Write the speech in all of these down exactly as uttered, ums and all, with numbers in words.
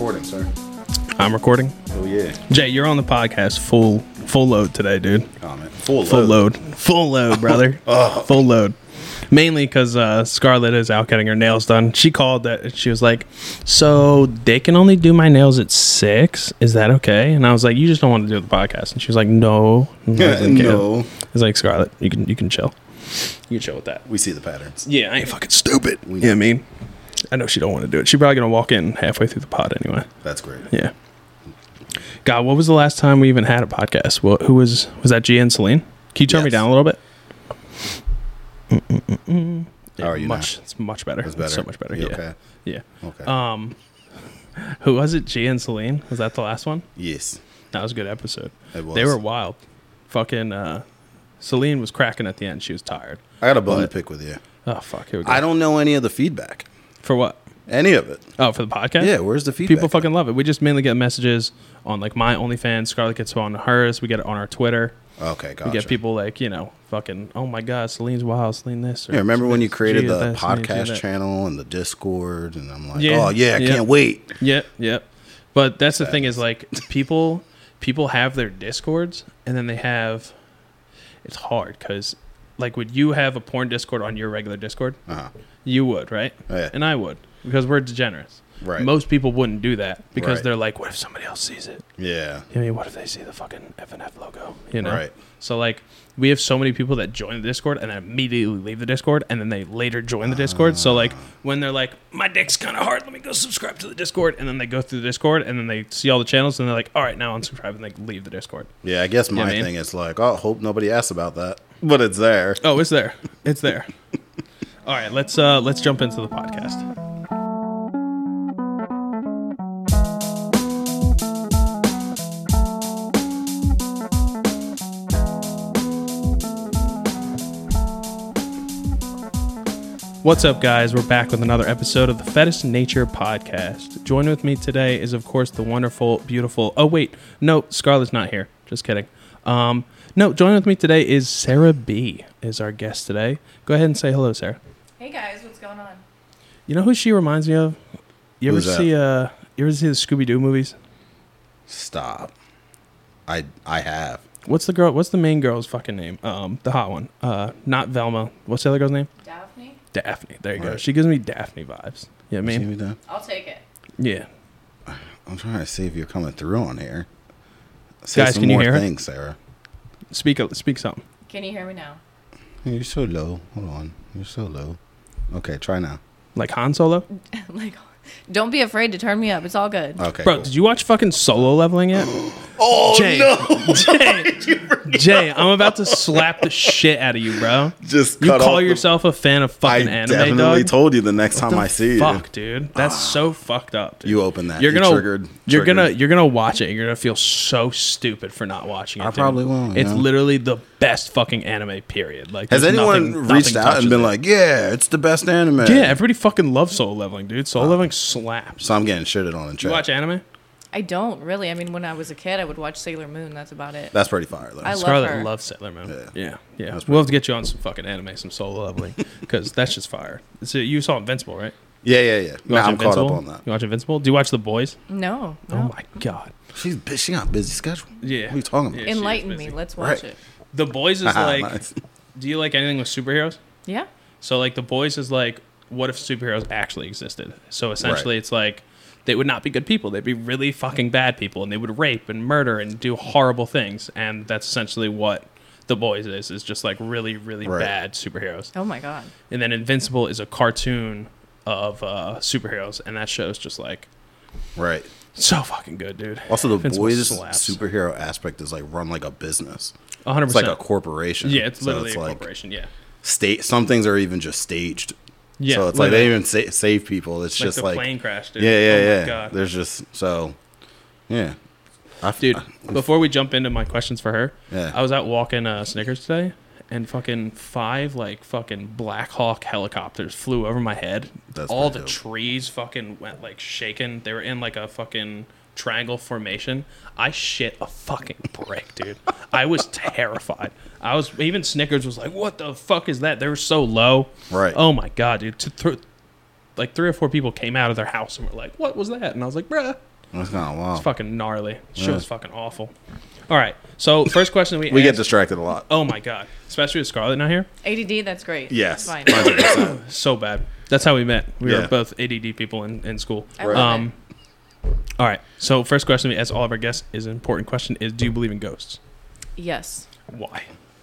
recording, sir. I'm recording. Oh yeah. Jay, you're on the podcast full full load today, dude. Oh man, full load. Full load. Full load, brother. Oh. Full load. Mainly because uh, Scarlett is out getting her nails done. She called that. She was like, so they can only do my nails at six? Is that okay? And I was like, you just don't want to do the podcast. And she was like, no. And I was like, No. I was like, Scarlett, you can you can chill. You can chill with that. We see the patterns. Yeah, I ain't fucking stupid. We You know what I mean? I know she don't want to do it. She's probably going to walk in halfway through the pod anyway. That's great. Yeah. God, what was the last time we even had a podcast? Well, who was was that? Gia and Celine? Can you turn Yes. me down a little bit? Mm-mm-mm-mm. How are you much, now? It's much better. It's better. so much better. You Yeah. okay? Yeah. Okay. Um, who was it? Gia and Celine? Was that the last one? yes. That was a good episode. It was. They were wild. Fucking uh, Celine was cracking at the end. She was tired. I got a bone but- to pick with you. Oh fuck! Here we go. I don't know any of the feedback. For what? Any of it. Oh, for the podcast? Yeah. Where's the feedback? People fucking love it. We just mainly get messages on like my OnlyFans. Scarlett gets on hers. We get it on our Twitter. Okay. Gotcha. We get people like, you know, fucking, oh my God, Celine's wild, Celine this. Or Yeah, remember when you created Gia the this, Celine Gia podcast that. channel and the Discord, and I'm like, Yeah, oh yeah, I yeah. can't wait. Yep, yep. But that's the thing is like people people have their Discords and then they have, it's hard because like would you have a porn Discord on your regular Discord? Uh-huh. You would, right? Yeah. And I would because we're degenerates. Right. Most people wouldn't do that because Right. they're like, what if somebody else sees it? Yeah. I mean, what if they see the fucking F N F logo? You know? Right. So, like, we have so many people that join the Discord and then immediately leave the Discord and then they later join the Discord. So, like, when they're like, my dick's kind of hard, let me go subscribe to the Discord. And then they go through the Discord and then they see all the channels and they're like, all right, now unsubscribe and they leave the Discord. Yeah. I guess my what I mean? thing is like, oh, hope nobody asks about that, but it's there. Oh, it's there. It's there. All right, let's uh, let's jump into the podcast. What's up, guys? We're back with another episode of the Fetish Nature Podcast. Joining with me today is, of course, the wonderful, beautiful... Oh, wait. No, Scarlett's not here. Just kidding. Um, no, joining with me today is Sarah B. is our guest today. Go ahead and say hello, Sarah. Hey guys, what's going on? You know who she reminds me of? You ever Who's that? see uh you ever see the Scooby-Doo movies? Stop. I I have. What's the girl what's the main girl's fucking name? Um the hot one. Uh not Velma. What's the other girl's name? Daphne? Daphne. There you go. Right. She gives me Daphne vibes. You know what I See mean? me done? I'll take it. Yeah. I'm trying to see if you're coming through on here. Say Guys, some can you more hear it? things, Sarah. Speak a- speak something. Can you hear me now? You're so low. Hold on. You're so low. Okay, try now. Like Han Solo? Like, don't be afraid to turn me up. It's all good. Okay. Bro, cool. did you watch fucking Solo Leveling yet? Oh Jay, no! Jay, Jay, I'm about to slap the shit out of you, bro. Just You cut call off the- yourself a fan of fucking I anime, definitely dog? told you the next time The I see fuck, you. dude. That's so fucked up, dude. You open that. You're You gonna triggered- you're gonna triggered. you're gonna watch it. You're gonna feel so stupid for not watching it. I dude. probably will, It's yeah. literally the best fucking anime. Period. Like, Has there's anyone nothing- reached nothing out and been touches it. like, "Yeah, it's the best anime"? yeah, everybody fucking loves Solo Leveling, dude. Solo Leveling slaps. So I'm getting shitted on in You chat. watch anime? I don't really. I mean, when I was a kid, I would watch Sailor Moon. That's about it. That's pretty fire though. I love Scarlett her. loves Sailor Moon. Yeah. Yeah, yeah. That's We'll have to get you on some fucking anime, some Solo Leveling, because that's just fire. So you saw Invincible, right? yeah, yeah, yeah. You Now watch I'm caught Invincible? up on that. You watch Invincible? Do you watch The Boys? No. no. Oh my god. She's bu- she got a busy schedule. Yeah. What are you talking about? Yeah. she is Enlighten me. busy. Let's watch Right. it. The Boys is Haha, like. nice. Do you like anything with superheroes? Yeah. So like The Boys is like, what if superheroes actually existed? So essentially, Right. it's like they would not be good people. They'd be really fucking bad people, and they would rape and murder and do horrible things. And that's essentially what The Boys is. Is just like really, really Right. bad superheroes. Oh my god. And then Invincible is a cartoon of uh, superheroes, and that show's just like Right. so fucking good, dude. Also, the Invincible boys' slaps. superhero aspect is like run like a business. one hundred It's percent. like a corporation. Yeah, it's So literally it's a like corporation. Yeah. State. Some things are even just staged. Yeah. So it's like literally. they even sa- save people. It's like just the like plane crash, dude. yeah, yeah, oh yeah. My God. There's just so yeah. I f- Dude, I- before we jump into my questions for her, Yeah. I was out walking uh, Snickers today, and fucking five like fucking Black Hawk helicopters flew over my head. That's All the pretty dope. trees fucking went like shaking. They were in like a fucking triangle formation. I shit a fucking brick, dude. I was terrified. I was even Snickers was like, "What the fuck is that?" They were so low. Right. Oh my god, dude. To th- like three or four people came out of their house and were like, "What was that?" And I was like, "Bruh, That's kind of wild. It's fucking gnarly. Shit Yeah. was fucking awful. All right. So first question we We asked, get distracted a lot. oh my god, especially with Scarlett not here. A D D, that's great. Yes. Fine. one hundred percent. So bad. That's how we met. We Yeah. were both A D D people in, in school. I love Um, all right. So first question we ask all of our guests is an important question: is do you believe in ghosts? it. Yes. Why?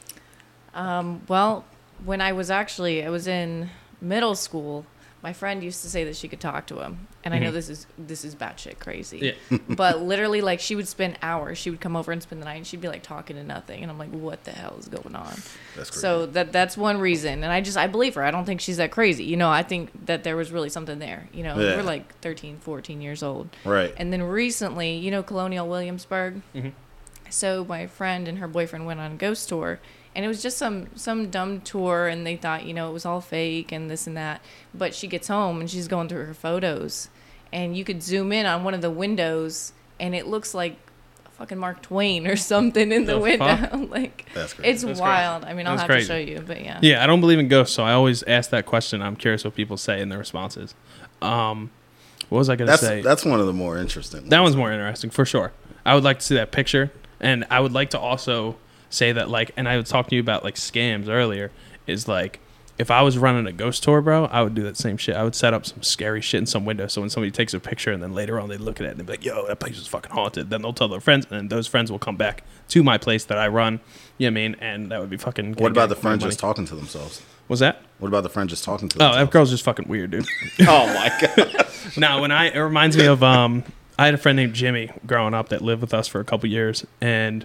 Um, well, when I was actually, I was in middle school, my friend used to say that she could talk to him. And I know Mhm. this is this is batshit crazy. Yeah. But literally, like, she would spend hours. She would come over and spend the night, and she'd be, like, talking to nothing. And I'm like, what the hell is going on? That's crazy. So that that's one reason. And I just, I believe her. I don't think she's that crazy. You know, I think that there was really something there. You know, Yeah. we're, like, thirteen, fourteen years old. Right. And then recently, you know, Colonial Williamsburg? Mhm. So my friend and her boyfriend went on a ghost tour, and it was just some some dumb tour, and they thought, you know, it was all fake and this and that. But she gets home and she's going through her photos, and you could zoom in on one of the windows, and it looks like fucking Mark Twain or something in the, The window. fuck? like That's crazy. it's That's wild. I mean, I'll That's have crazy. to show you, but yeah. Yeah, I don't believe in ghosts, so I always ask that question. I'm curious what people say in their responses. Um, what was I going to That's say? that's one of the more interesting. That ones. one's more interesting for sure. I would like to see that picture, and I would like to also say that, like, and I was talking to you about like scams earlier. Is like, if I was running a ghost tour, bro, I would do that same shit. I would set up some scary shit in some window, so when somebody takes a picture and then later on they look at it and they be like, "Yo, that place is fucking haunted." Then they'll tell their friends, and then those friends will come back to my place that I run. You know what I mean? And that would be fucking. What about the getting friend money. just talking to themselves? Was that? What about the friend just talking to Oh, themselves? that girl's just fucking weird, dude. Oh my god. No, when I it reminds me of um, I had a friend named Jimmy growing up that lived with us for a couple years, and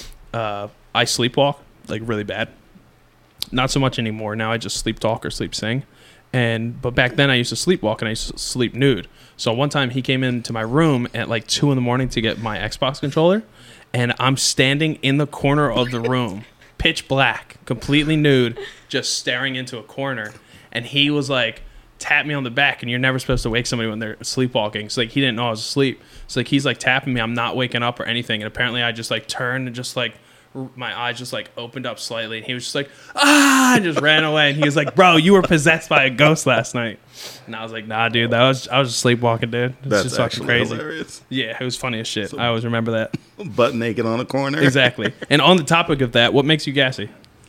uh, I sleepwalk like really bad. Not so much anymore. Now I just sleep talk or sleep sing, and but back then I used to sleepwalk and I used to sleep nude. So one time he came into my room at like two in the morning to get my Xbox controller, and I'm standing in the corner of the room, pitch black, completely nude, just staring into a corner, and he was like, tap me on the back, and you're never supposed to wake somebody when they're sleepwalking. So like he didn't know I was asleep. So like he's like tapping me, I'm not waking up or anything, and apparently I just like turned and just like r- my eyes just like opened up slightly, and he was just like ah, and just ran away. And he was like, "Bro, you were possessed by a ghost last night." And I was like, "Nah, dude, that was I was just sleepwalking, dude. It's That's just fucking actually crazy." hilarious. Yeah, it was funny as shit. I always remember that. Butt naked on a corner. Exactly. And on the topic of that, what makes you gassy?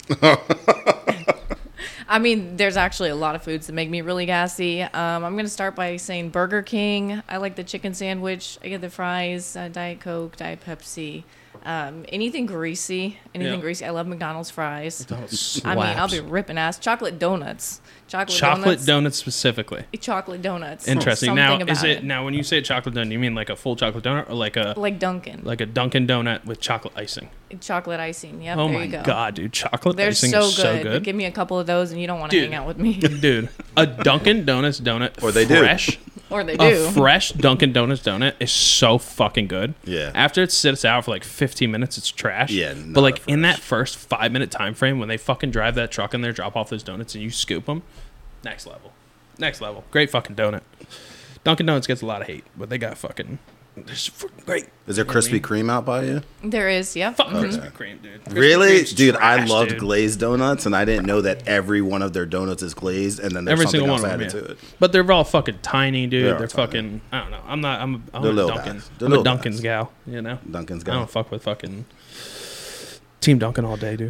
I mean, there's actually a lot of foods that make me really gassy. Um, I'm going to start by saying Burger King. I like the chicken sandwich. I get the fries, uh, Diet Coke, Diet Pepsi. Um, anything greasy. Anything Yeah. greasy. I love McDonald's fries. Slaps. I mean, I'll be ripping ass. Chocolate donuts. Chocolate, chocolate donuts. donuts specifically. Chocolate donuts. Interesting. Something Now, about is it now when you say chocolate donut, you mean like a full chocolate donut or like a like Dunkin'? like a Dunkin' donut with chocolate icing? Chocolate icing. Yep, Oh there my you go. god, dude! Chocolate They're icing so is good. so good. Give me a couple of those, and you don't want to Dude. hang out with me. Dude, a Dunkin' Donuts donut, Or they do. fresh, Or they a do. fresh Dunkin' Donuts donut is so fucking good. Yeah. After it sits out for like fifteen minutes, it's trash. Yeah, But not like in fresh. that first five minute time frame, when they fucking drive that truck in there, drop off those donuts, and you scoop them, next level, next level. Great fucking donut. Dunkin' Donuts gets a lot of hate, but they got fucking. They're just fucking great. Is there Krispy Kreme out by you? There is, yeah. Fuck Mhm. Krispy Kreme, dude. Krispy Really? Kreme's Dude, I trash, loved dude. glazed donuts, and I didn't know that every one of their donuts is glazed, and then there's Every something single else one of added them, to yeah. it. But they're all fucking tiny, dude. They They are are tiny. fucking. I don't know. I'm not. I'm a. I'm They're a little Dunkin'. bags. They're I'm a little Dunkin's bags. gal. You know. Dunkin's I got. don't fuck with fucking Team Dunkin' all day, dude.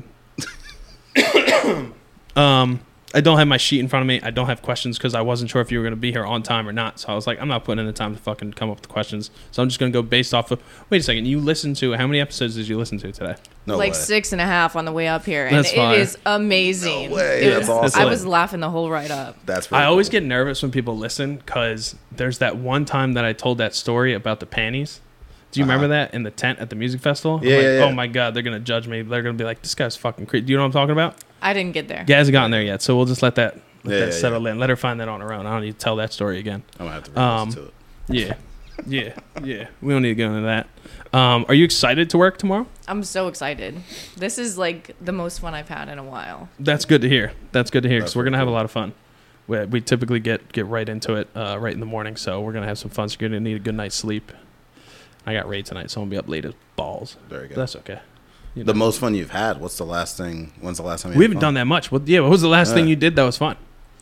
um, I don't have my sheet in front of me. I don't have questions because I wasn't sure if you were going to be here on time or not. So I was like, I'm not putting in the time to fucking come up with questions. So I'm just going to go based off of. Wait a second. You listened to how many episodes did you listen to today? No like way. six and a half on the way up here, and That's it fire. is amazing. No way, It that's was- awesome. I was laughing the whole ride up. That's really I always cool. get nervous when people listen because there's that one time that I told that story about the panties. Do you Uh-huh. remember that in the tent at the music festival? I'm Yeah, like, yeah, yeah. Oh my god, they're gonna judge me. They're gonna be like, this guy's fucking crazy. Do you know what I'm talking about? I didn't get there. Yeah, hasn't gotten there yet, so we'll just let that let Yeah, that yeah, settle in. Let her find that on her own. I don't need to tell that story again. I'm gonna have to Um, listen to it. Yeah, yeah, yeah. We don't need to go into that. Um, are you excited to work tomorrow? I'm so excited. This is like the most fun I've had in a while. That's good to hear. That's good to hear because That's we're gonna have a cool. lot of fun. We, we typically get get right into it uh, right in the morning, so we're gonna have some fun. So you're gonna need a good night's sleep. I got raid tonight, so I'm gonna be up late as balls. Very good. But that's okay. You The know. most fun you've had. What's the last thing? When's the last time you We had haven't fun? done that much. What? Yeah. What was the last thing Yeah. you did that was fun?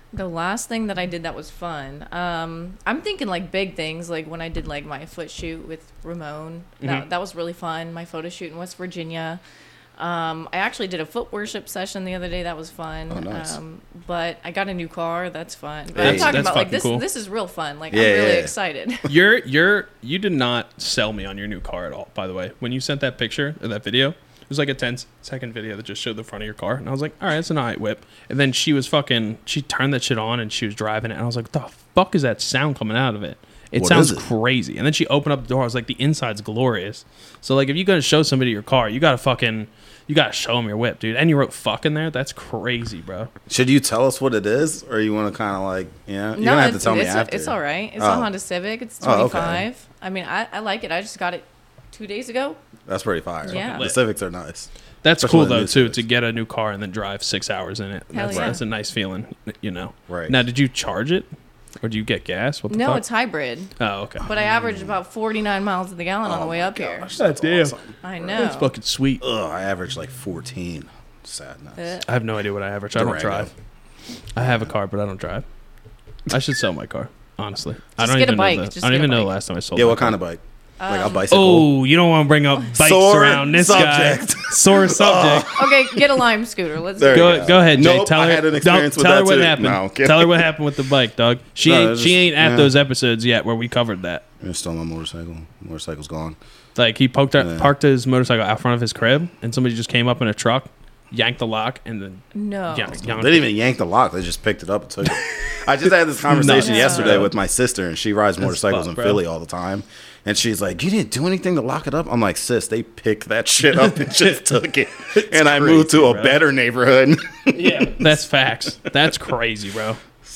The last thing that I did that was fun. Um, I'm thinking like big things, like when I did like my foot shoot with Ramon. That Mhm. that was really fun. My photo shoot in West Virginia. Um, I actually did a foot worship session the other day. That was fun. Oh, nice. Um, but I got a new car. That's fun. But Hey, I'm talking that's about like fucking this. cool. This is real fun. Like Yeah, I'm really yeah. excited. You're you're you did not sell me on your new car at all. By the way, when you sent that picture or that video, it was like a ten second video that just showed the front of your car, and I was like, all right, it's an I whip. And then she was fucking. She turned that shit on and she was driving it, and I was like, what the fuck is that sound coming out of it? It What sounds is it? crazy. And then she opened up the door. I was like, the inside's glorious. So like, if you're gonna show somebody your car, you gotta fucking. You gotta show them your whip, dude. And you wrote "fuck" in there. That's crazy, bro. Should you tell us what it is, or you want to kind of like, yeah? You're No, gonna have to it's, tell me it's, after. it's all right. It's Oh. a Honda Civic. It's Oh, okay. twenty-five. I mean, I, I like it. I just got it two days ago. That's pretty fire. Yeah. The Civics are nice. That's Especially cool the though new too Civics. to get a new car and then drive six hours in it. Hell That's, yeah. that's a nice feeling, you know. Right. Now, did you charge it, or do you get gas? What the No, fuck? it's hybrid. Oh, okay. But I averaged about forty-nine miles to the gallon on Oh the way my up here. gosh, that's damn. awesome. I know. That's fucking sweet. Ugh, I averaged like fourteen. Sadness. Uh, I have no idea what I average. I don't Durango. drive. I have a car, but I don't drive. I should sell my car, honestly. I Just don't get a even bike. know. The, Just I don't get a even know the bike. last time I sold. Yeah, my what car. kind of bike? Like a Um, bicycle? Oh, you don't want to bring up bikes Sore around this subject. guy. Sore subject. okay, get a Lime scooter. Let's There go. you Go, go ahead, Jay. Nope, tell I her. had an don't- experience with tell her that what too. happened. No, kidding. tell her what happened with the bike, dog. She No, ain't. it's She just- ain't at yeah. those episodes yet where we covered that. I stole my motorcycle. Motorcycle's gone. Like he poked out, Yeah. parked his motorcycle out front of his crib, and somebody just came up in a truck, yanked the lock, and then No. yanked, They yanked didn't even yank the lock. They just picked it up and took it. I just had this conversation Nuts, yesterday bro. with my sister, and she rides motorcycles fucked, in bro. Philly all the time. And she's like, "You didn't do anything to lock it up?" I'm like, "Sis, they picked that shit up and just took it." And I moved to crazy, a bro. better neighborhood. yeah, that's facts. That's crazy, bro.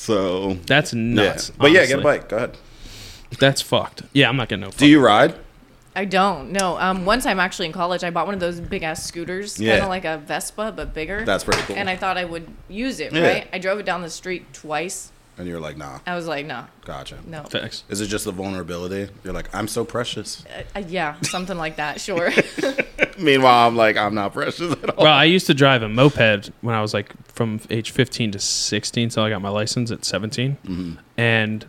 So That's yeah, nuts. but yeah, get a honestly. bike. Go ahead. That's fucked. Yeah, I'm not getting no. Do you ride? I don't. No. Um, one time actually in college, I bought one of those big ass scooters, Yeah. kind of like a Vespa but bigger. That's pretty cool. And I thought I would use it. Yeah. Right. I drove it down the street twice. And you're like, "Nah, I was like, no, gotcha." no. Facts. Is it just the vulnerability? You're like, "I'm so precious." Uh, uh, yeah, something like that. Sure. Meanwhile, I'm like, "I'm not precious at all." Well, I used to drive a moped when I was like from age fifteen to sixteen, so I got my license at seventeen. Mm-hmm. And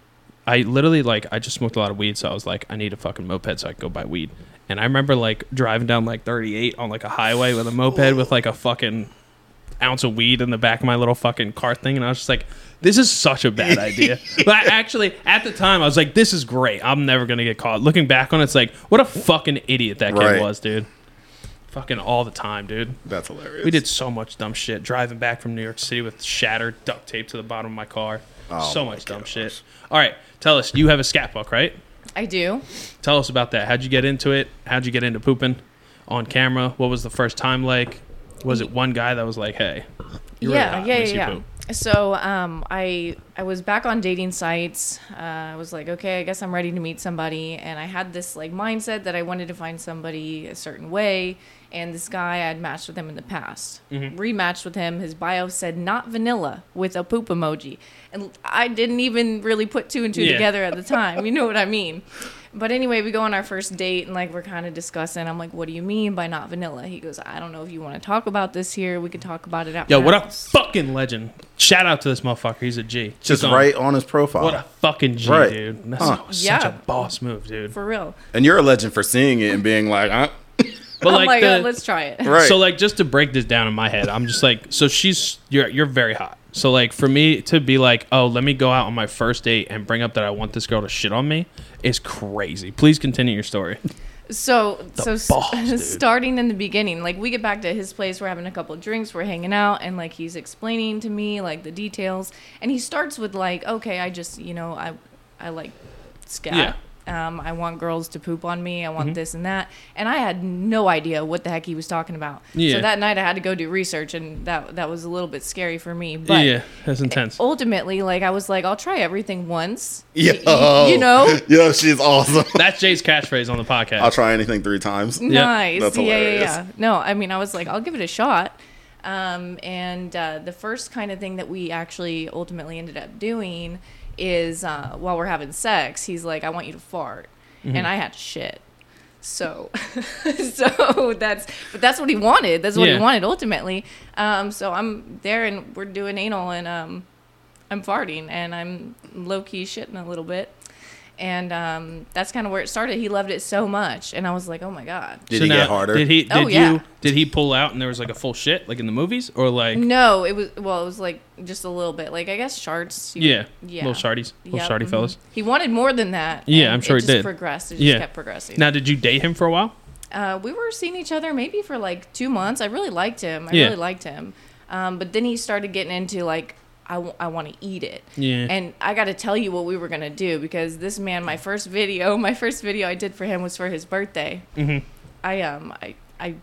I literally like I just smoked a lot of weed, so I was like, I need a fucking moped so I can go buy weed. And I remember like driving down like thirty-eight on like a highway with a moped with like a fucking ounce of weed in the back of my little fucking car thing, and I was just like, this is such a bad idea. But I actually, at the time, I was like, this is great. I'm never gonna get caught. Looking back on it, it's like, what a fucking idiot that kid Right. was, dude. Fucking all the time, dude. That's hilarious. We did so much dumb shit. Driving back from New York City with shattered duct tape to the bottom of my car. Oh so my much dumb gosh. shit. All right, tell us. You have a scat book, right? I do. Tell us about that. How'd you get into it? How'd you get into pooping on camera? What was the first time like? Was it one guy that was like, "Hey, you're really yeah, hot. Let yeah, me yeah, see you yeah. poop." So um, I I was back on dating sites. Uh, I was like, okay, I guess I'm ready to meet somebody, and I had this like mindset that I wanted to find somebody a certain way. And this guy, I had matched with him in the past. Mm-hmm. Rematched with him. His bio said not vanilla with a poop emoji, and I didn't even really put two and two Yeah. together at the time. You know what I mean? But anyway, we go on our first date and like we're kind of discussing. I'm like, "What do you mean by not vanilla?" He goes, "I don't know if you want to talk about this here. We could talk about it at Yo, my what a house." fucking legend. Shout out to this motherfucker. He's a G. just He's on- right on his profile. What a fucking G, Right. dude. That's Huh. such Yeah. a boss move, dude. For real. And you're a legend for seeing it and being like, huh? But Oh like my the, god, let's try it. Right. So like just to break this down in my head, I'm just like, so she's you're you're very hot. So like for me to be like, oh, let me go out on my first date and bring up that I want this girl to shit on me is crazy. Please continue your story. So, so s- balls, dude. starting in the beginning, like we get back to his place, we're having a couple of drinks, we're hanging out, and like he's explaining to me like the details, and he starts with like, okay, I just, you know, I, I like scat. Yeah. Um, I want girls to poop on me. I want this and that, and I had no idea what the heck he was talking about. Yeah. So that night I had to go do research, and that that was a little bit scary for me. But yeah, that's intense. ultimately, like I was like, I'll try everything once. Yo. Y- you know. Yo, she's awesome. That's Jay's catchphrase on the podcast. I'll try anything three times. Nice. That's yeah, yeah, hilarious. yeah. No, I mean, I was like, I'll give it a shot. Um, and uh, the first kind of thing that we actually ultimately ended up doing is uh, while we're having sex, he's like, I want you to fart. Mm-hmm. And I had to shit. So, so that's, but that's what he wanted. That's what Yeah. he wanted ultimately. Um, so I'm there and we're doing anal and, um, I'm farting and I'm low key shitting a little bit. And um, that's kind of where it started. He loved it so much, and I was like, "Oh my god!" Did So he now, get harder? Did he? Did Oh, you? yeah. Did he pull out and there was like a full shit like in the movies, or like? No, it was well, it was like just a little bit, like I guess shards. you- Yeah. yeah, Little shardies, little Yep, shardy mhm. fellas. He wanted more than that. Yeah, and I'm sure it he just did. Progressed. It just Yeah. kept progressing. Now, did you date him for a while? Uh, we were seeing each other maybe for like two months. I really liked him. I Yeah. really liked him. Um, but then he started getting into like, I, w- I want to eat it. Yeah. And I got to tell you what we were going to do because this man, my first video, my first video I did for him was for his birthday. Mm-hmm. I, um, I, I,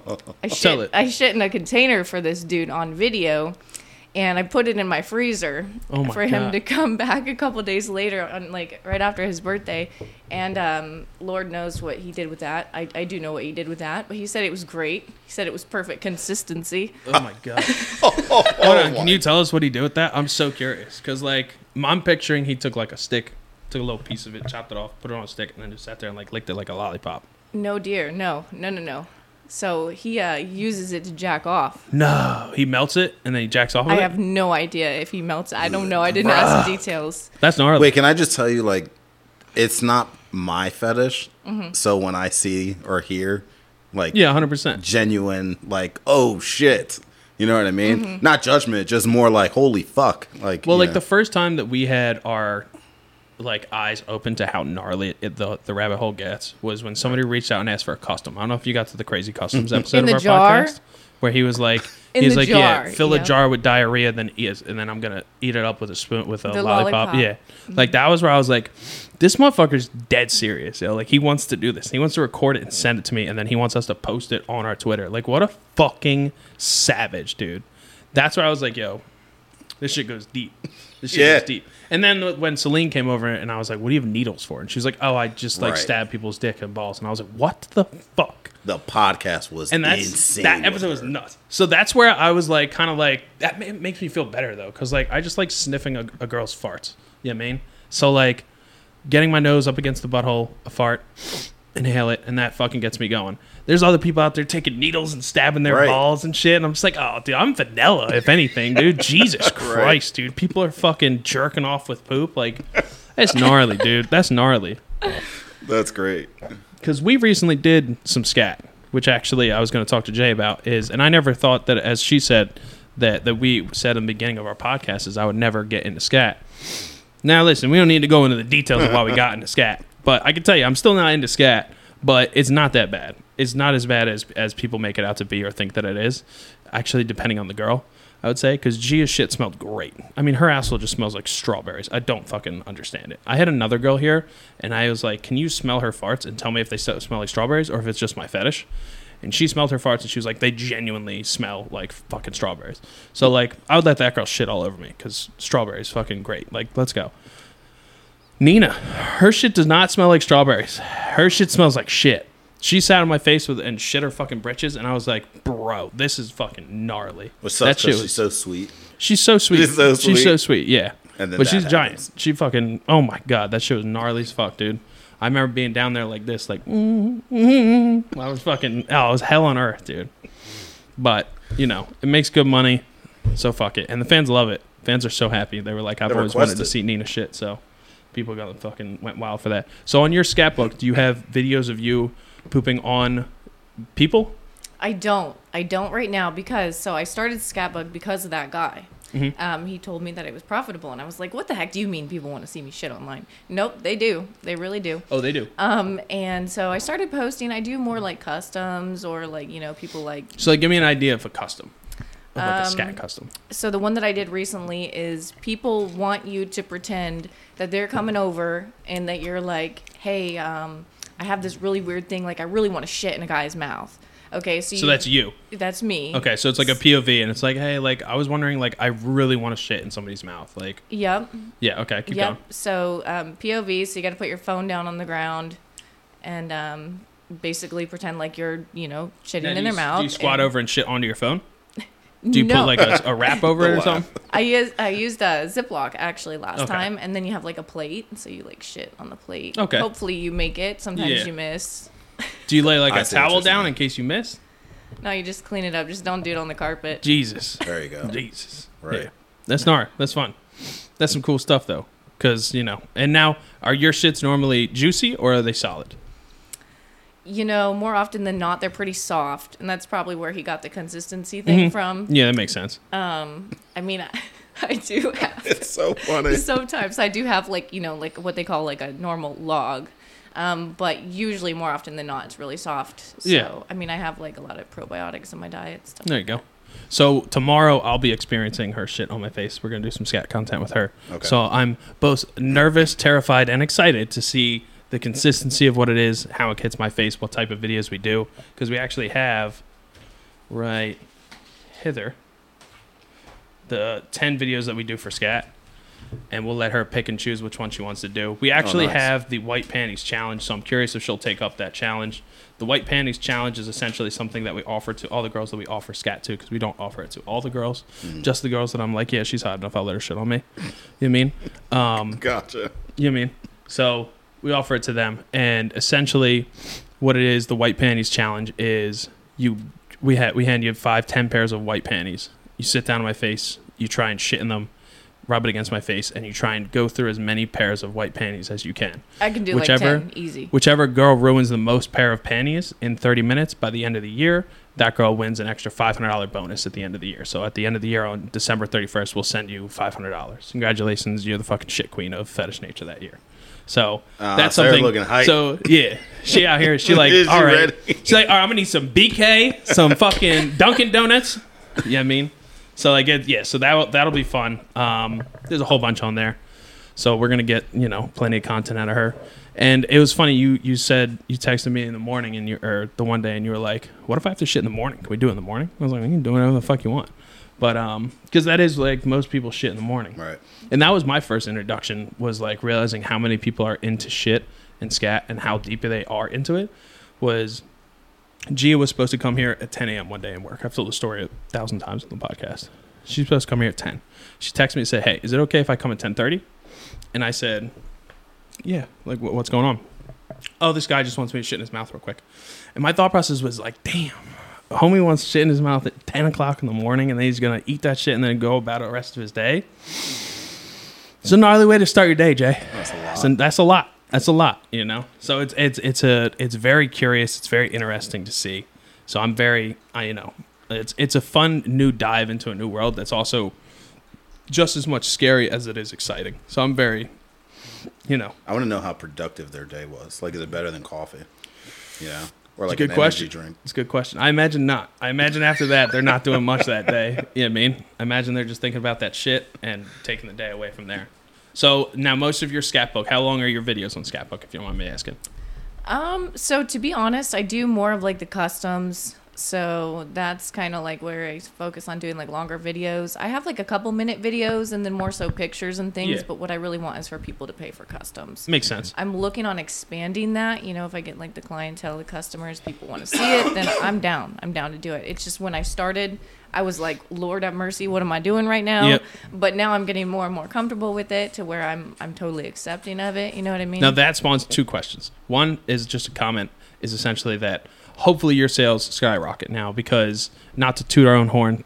I Tell shit, it. I shit in a container for this dude on video. And I put it in my freezer Oh my for him God. to come back a couple days later, on like right after his birthday. And um, Lord knows what he did with that. I, I do know what he did with that, but he said it was great. He said it was perfect consistency. Oh my god. Hold on, can you tell us what he did with that? I'm so curious because like I'm picturing he took like a stick, took a little piece of it, chopped it off, put it on a stick, and then just sat there and like licked it like a lollipop. No, dear, no, no, no, no. So he uh, uses it to jack off. No, he melts it and then he jacks off of I it. have no idea if he melts it. I don't know. I didn't ask the details. That's gnarly. Wait, can I just tell you, like, it's not my fetish. Mm-hmm. So when I see or hear, like, Yeah, one hundred percent. genuine, like, oh shit, you know what I mean? Mm-hmm. Not judgment, just more like, holy fuck, like. Well, you like know. the first time that we had our like eyes open to how gnarly it, the the rabbit hole gets was when somebody reached out and asked for a custom. I don't know if you got to the crazy customs episode In of the our jar? podcast where he was like, In he's the like, jar, yeah, fill a yeah. jar with diarrhea, then eat, and then I'm gonna eat it up with a spoon with a The lollipop. lollipop. Yeah, like that was where I was like, this motherfucker's dead serious. Yo. Like he wants to do this. He wants to record it and send it to me, and then he wants us to post it on our Twitter. Like what a fucking savage, dude. That's where I was like, yo, this shit goes deep. This shit Yeah. goes deep. And then when Celine came over and I was like, what do you have needles for? And she was like, oh, I just like Right. stab people's dick and balls. And I was like, what the fuck? the podcast was And that's insane. that with episode was her. nuts. So that's where I was like, kind of like, that ma- makes me feel better though. Cause like, I just like sniffing a, a girl's farts. You know what I mean? So like, getting my nose up against the butthole, a fart, inhale it, and that fucking gets me going. There's other people out there taking needles and stabbing their Right. balls and shit. And I'm just like, oh, dude, I'm vanilla, if anything, dude. Jesus Christ, dude. People are fucking jerking off with poop. Like, that's gnarly, dude. That's gnarly. That's great. Because we recently did some scat, which actually I was going to talk to Jay about. Is and I never thought that, as she said, that, that we said in the beginning of our podcast, is I would never get into scat. Now, listen, we don't need to go into the details of why we got into scat. But I can tell you, I'm still not into scat, but it's not that bad. It's not as bad as, as people make it out to be or think that it is. Actually, depending on the girl, I would say. Because Gia's shit smelled great. I mean, her asshole just smells like strawberries. I don't fucking understand it. I had another girl here, and I was like, can you smell her farts and tell me if they so- smell like strawberries or if it's just my fetish? And she smelled her farts, and she was like, they genuinely smell like fucking strawberries. So, like, I would let that girl shit all over me because strawberries fucking great. Like, let's go. Nina, her shit does not smell like strawberries. Her shit smells like shit. She sat on my face with and shit her fucking britches, and I was like, bro, this is fucking gnarly. What's up? That shit She's was, so sweet. she's so sweet. She's so She's so sweet. sweet, yeah. And then But that she's giant. happens. She fucking, oh my God, that shit was gnarly as fuck, dude. I remember being down there like this, like, mm, mm, mm. I was fucking, oh, it was hell on earth, dude. But, you know, it makes good money, so fuck it. And the fans love it. Fans are so happy. They were like, I've They always wanted to requested. see Nina shit, so people got fucking went wild for that. So on your scat book, do you have videos of you pooping on people? I don't. I don't right now because so I started Scatbug because of that guy. Mhm. Um, he told me that it was profitable, and I was like, "What the heck do you mean people want to see me shit online?" Nope, they do. They really do. Oh, they do. Um, and so I started posting. I do more like customs or like you know people like. So like, give me an idea of a custom, of like a Um, scat custom. So the one that I did recently is people want you to pretend that they're coming over and that you're like, "Hey, um, I have this really weird thing. Like I really want to shit in a guy's mouth." Okay, so, So you, that's you. that's me. Okay, so it's like a P O V, and it's like, hey, like I was wondering, like I really want to shit in somebody's mouth. Like, Yep. yeah, okay, keep Yep. going. So um, P O V. So you got to put your phone down on the ground, and um, basically pretend like you're, you know, shitting Now, in do their you, mouth. Do you squat and- over and shit onto your phone? Do you no. put like a, a wrap over it or The something? I used I used a Ziploc actually last Okay. time, and then you have like a plate, so you like shit on the plate. Okay. Hopefully you make it. Sometimes Yeah. you miss. Do you lay like I a see what towel you're down saying. in case you miss? No, you just clean it up. Just don't do it on the carpet. Jesus, There you go. Jesus, Right. Yeah. That's gnarly. That's fun. That's some cool stuff though, because you know. And now, are your shits normally juicy or are they solid? You know, more often than not, they're pretty soft, and that's probably where he got the consistency thing Mm-hmm. from. Yeah, that makes sense. Um, I mean, I, I do have. It's so funny. Sometimes I do have like you know like what they call like a normal log, um, but usually more often than not, it's really soft. So Yeah. I mean, I have like a lot of probiotics in my diet. Stuff There you go. So tomorrow I'll be experiencing her shit on my face. We're gonna do some scat content with her. Okay. So I'm both nervous, terrified, and excited to see the consistency of what it is, how it hits my face, what type of videos we do, because we actually have right hither the ten videos that we do for scat, and we'll let her pick and choose which one she wants to do. We actually nice. have the white panties challenge, so I'm curious if she'll take up that challenge. The white panties challenge is essentially something that we offer to all the girls that we offer scat to, because we don't offer it to all the girls, Mm. just the girls that I'm like, yeah, she's hot enough, I'll let her shit on me. You know what I mean? Um, Gotcha. you know what I mean? So we offer it to them, and essentially what it is, the white panties challenge is you we had we hand you five, ten pairs of white panties. You sit down on my face, you try and shit in them, rub it against my face, and you try and go through as many pairs of white panties as you can. I can do Whichever- like ten easy. Whichever girl ruins the most pair of panties in thirty minutes by the end of the year, that girl wins an extra five hundred dollars bonus at the end of the year. So at the end of the year on December thirty-first, we'll send you five hundred dollars. Congratulations, you're the fucking shit queen of Fetish Nature that year. So Uh, that's Sarah something. looking hype. So yeah, she out here. She like, Is all you right. ready? She's like, all right, I'm gonna need some B K, some fucking Dunkin' Donuts. You know what I mean? So like, it, yeah. So that that'll be fun. Um, there's a whole bunch on there. So we're gonna get you know plenty of content out of her. And it was funny. You you said you texted me in the morning and you or the one day and you were like, what if I have to shit in the morning? Can we do it in the morning? I was like, you can do whatever the fuck you want. But um, because that is like most people shit in the morning. Right. And that was my first introduction, was like realizing how many people are into shit and scat and how deep they are into it. Was Gia was supposed to come here at ten a.m. one day and work. I've told the story a thousand times on the podcast. She's supposed to come here at ten. She texted me and said, hey, is it okay if I come at ten thirty? And I said, yeah, like wh- what's going on? Oh, this guy just wants me to shit in his mouth real quick. And my thought process was like, damn, homie wants shit in his mouth at ten o'clock in the morning and then he's going to eat that shit and then go about the rest of his day. It's a gnarly way to start your day, Jay. That's a lot. So that's a lot. That's a lot, you know. So it's it's it's a it's very curious. It's very interesting to see. So I'm very, I you know, it's it's a fun new dive into a new world that's also just as much scary as it is exciting. So I'm very, you know. I want to know how productive their day was. Like, is it better than coffee? Yeah. Or It's like a good an question. energy drink. It's a good question. I imagine not. I imagine after that they're not doing much that day. You know what I mean? I imagine they're just thinking about that shit and taking the day away from there. So now most of your Scapbook, how long are your videos on Scapbook, if you don't mind me asking? Um, so to be honest, I do more of like the customs. So that's kind of like where I focus on doing like longer videos. I have like a couple minute videos and then more so pictures and things. Yeah. But what I really want is for people to pay for customs. Makes sense. I'm looking on expanding that. You know, if I get like the clientele, the customers, people want to see it, then I'm down. I'm down to do it. It's just when I started, I was like, Lord have mercy, what am I doing right now? Yep. But now I'm getting more and more comfortable with it to where I'm I'm totally accepting of it. You know what I mean? Now that spawns two questions. One is just a comment, is essentially that hopefully your sales skyrocket now because, not to toot our own horn,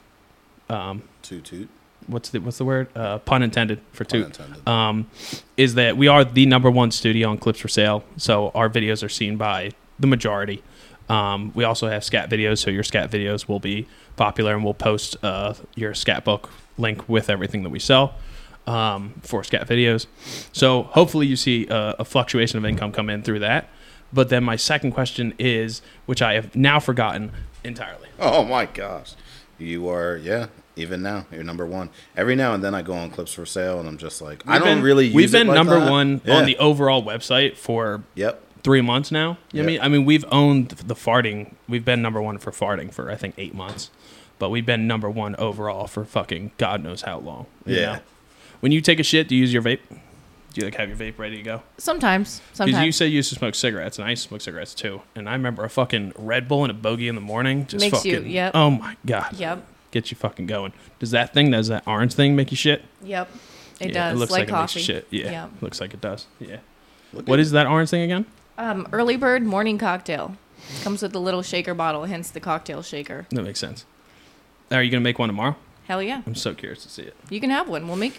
um, Toot toot. what's the what's the word? Uh, pun intended for Pun toot. intended. Um, is that we are the number one studio on Clips for Sale, so our videos are seen by the majority. Um, we also have scat videos, so your scat videos will be popular, and we'll post uh, your Scapbook link with everything that we sell um, for scat videos. So hopefully you see a, a fluctuation of income come in through that. But then my second question is, which I have now forgotten entirely. Oh my gosh. You are, yeah, even now, you're number one. Every now and then I go on Clips for Sale and I'm just like, I We've don't been- really use We've it been like number that. one Yeah. on the overall website for Yep. three months now. You know what I Yep. mean? I mean, we've owned the farting. We've been number one for farting for I think eight months, but we've been number one overall for fucking God knows how long. you Yeah. know? When you take a shit, do you use your vape? Do you like have your vape ready to go? sometimes. Because Sometimes. you say you used to smoke cigarettes, and I used to smoke cigarettes too. And I remember a fucking Red Bull and a bogey in the morning just Makes you- fucking. yep. Oh my god. Yep. Get you fucking going. Does that thing? Does that orange thing make you shit? Yep. It Yeah, does. It looks like, like, coffee. it makes you shit. Yeah. Yep. Looks like it does. Yeah. Look What at- is that orange thing again? Um, early bird morning cocktail. Comes with a little shaker bottle, hence the cocktail shaker. That makes sense. Are you gonna make one tomorrow? Hell yeah. I'm so curious to see it. You can have one. We'll make you one.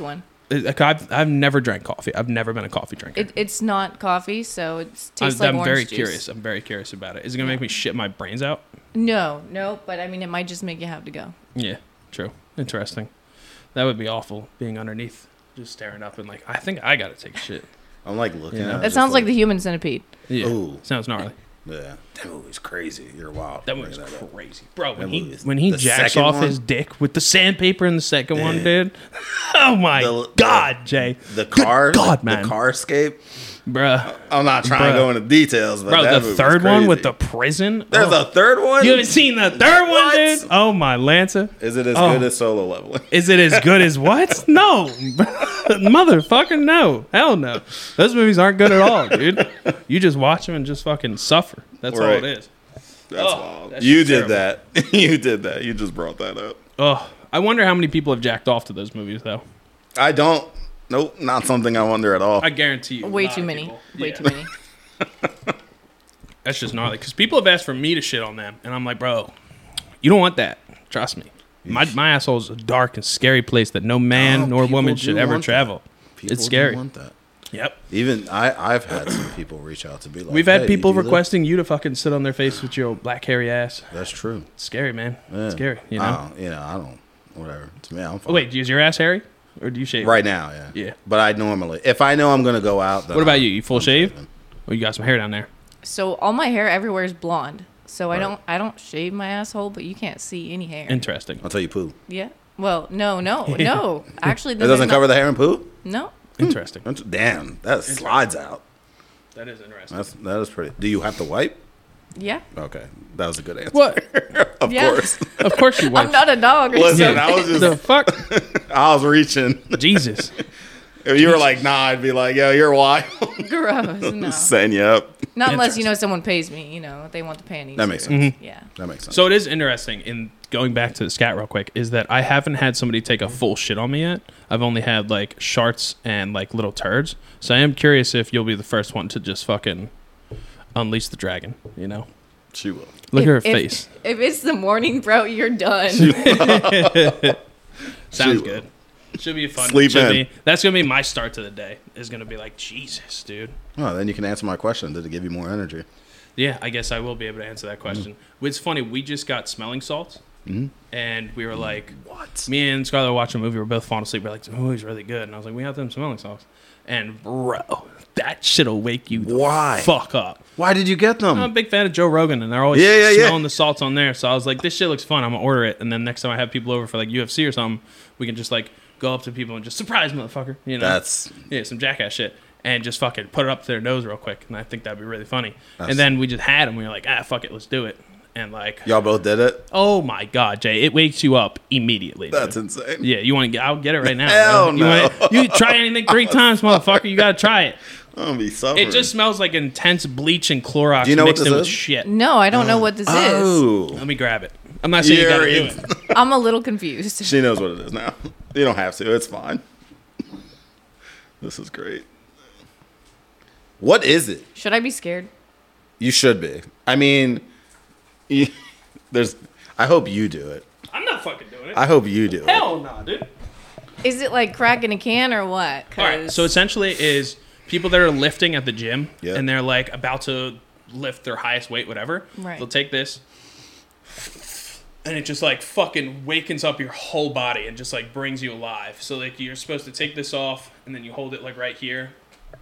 Like, I've I've never drank coffee. I've never been a coffee drinker. It, it's not coffee, so it tastes I'm, like I'm orange very juice. curious. I'm very curious about it. Is it gonna Yeah. make me shit my brains out? No, no, but I mean, it might just make you have to go. Yeah, true. Interesting. That would be awful. Being underneath, just staring up and like, I think I gotta take a shit. I'm like looking You know? at it. That just sounds like the Human Centipede. Yeah, Ooh. sounds gnarly. Yeah. That movie's crazy. You're wild. That Bringing movie's up. crazy, bro. When That he movie is- when he the jacks second off one? his dick with the sandpaper in the second one, Yeah. dude. Oh my The- god, Jay. The car, God, the, man. the car escape. Bruh. I'm not trying Bruh. to go into details, but Bro, that the movie's third one with the crazy. prison. There's oh. a third one. You haven't seen the third one, What? dude? Oh my Lancer. Is it as Oh. good as Solo Leveling? Is it as good as what? No. Motherfucker, no. Hell no. Those movies aren't good at all, dude. You just watch them and just fucking suffer. That's all Right. it is. That's Oh, wild. that You shit's did that. You did that. You just brought that up. Oh, I wonder how many people have jacked off to those movies, though. I don't. Nope. Not something I wonder at all. I guarantee you. a Way lot too of many. people- Way Yeah. too many. That's just gnarly. Because people have asked for me to shit on them. And I'm like, bro, you don't want that. Trust me. My, my asshole is a dark and scary place that no man No, nor people woman do should ever want that. travel. People It's do scary. Want that. Yep. Even I, I've had some people reach out to be like, We've had "Hey, people you do this?" requesting you to fucking sit on their face with your black hairy ass. That's true. It's scary, man. Yeah. It's scary, you know? I don't, you know, I don't. Whatever. To me, I'm fine. Oh, wait, is your ass hairy? Or do you shave? Right now, yeah. Yeah. But I normally, if I know I'm gonna go out, then What about I'm- you? You full I'm shave? shaving. Or you got some hair down there? So all my hair everywhere is blonde. So I Right. don't I don't shave my asshole, but you can't see any hair. Interesting. Until you poo. Yeah. Well, no, no, no. Actually, It doesn't cover the hair and poo. No. Interesting. That's- Damn, that slides out. That is interesting. That's that is pretty. Do you have to wipe? Yeah. Okay, that was a good answer. What? Of Yeah. course. Of course you wipe. I'm not a dog. Or Listen, something. I was just, the fuck? I was reaching. Jesus. If you were like, nah, I'd be like, yo, you're wild. Gross. No. Setting you up. Not unless you Interesting. know someone pays me. You know, if they want the panties. That makes or- sense. Yeah. That makes sense. So it is interesting in going back to the scat real quick is that I haven't had somebody take a full shit on me yet. I've only had like sharts and like little turds. So I am curious if you'll be the first one to just fucking unleash the dragon, you know? she will. Look If- at her if- face. If it's the morning, bro, you're done. Sounds will. good. Should be fun. Sleep Should in. Be, that's gonna be my start to the day. Is gonna be like Jesus, dude. Oh, then you can answer my question. Did it give you more energy? Yeah, I guess I will be able to answer that question. It's funny. We just got smelling salts, Mm-hmm. and we were like, What? me and Scarlett were watching a movie. We were both falling asleep. We're like, the movie's really good. And I was like, we have them smelling salts. And bro, that shit'll wake you the Why? fuck up. Why did you get them? I'm a big fan of Joe Rogan, and they're always Yeah, yeah, yeah. smelling the salts on there. So I was like, this shit looks fun. I'm gonna order it, and then next time I have people over for like U F C or something, we can just like go up to people and just surprise motherfucker. You know, That's yeah, some jackass shit. And just fucking put it up to their nose real quick. And I think that'd be really funny. That's- and then we just had them. We were like, ah, fuck it, let's do it. And like, y'all both did it. oh my God, Jay, it wakes you up immediately. That's dude. insane. Yeah, you want to get, I'll get it right now. Hell bro. You, no. wanna, you try anything three times, motherfucker. You got to try it. I'm gonna be suffering. It just smells like intense bleach and Clorox Do you know what mixed this in with is? shit. No, I don't know what this is. Oh, Let me grab it. I'm not saying you got to do You're it. I'm a little confused. she knows what it is now. You don't have to. It's fine. This is great. What is it? Should I be scared? You should be. I mean, you, there's. I hope you do it. I'm not fucking doing it. I hope you do it. Hell no, dude. Is it like cracking a can or what? All right, so essentially is people that are lifting at the gym Yeah. and they're like about to lift their highest weight, whatever. Right. They'll take this and it just like fucking wakens up your whole body and just like brings you alive. So like you're supposed to take this off and then you hold it like right here.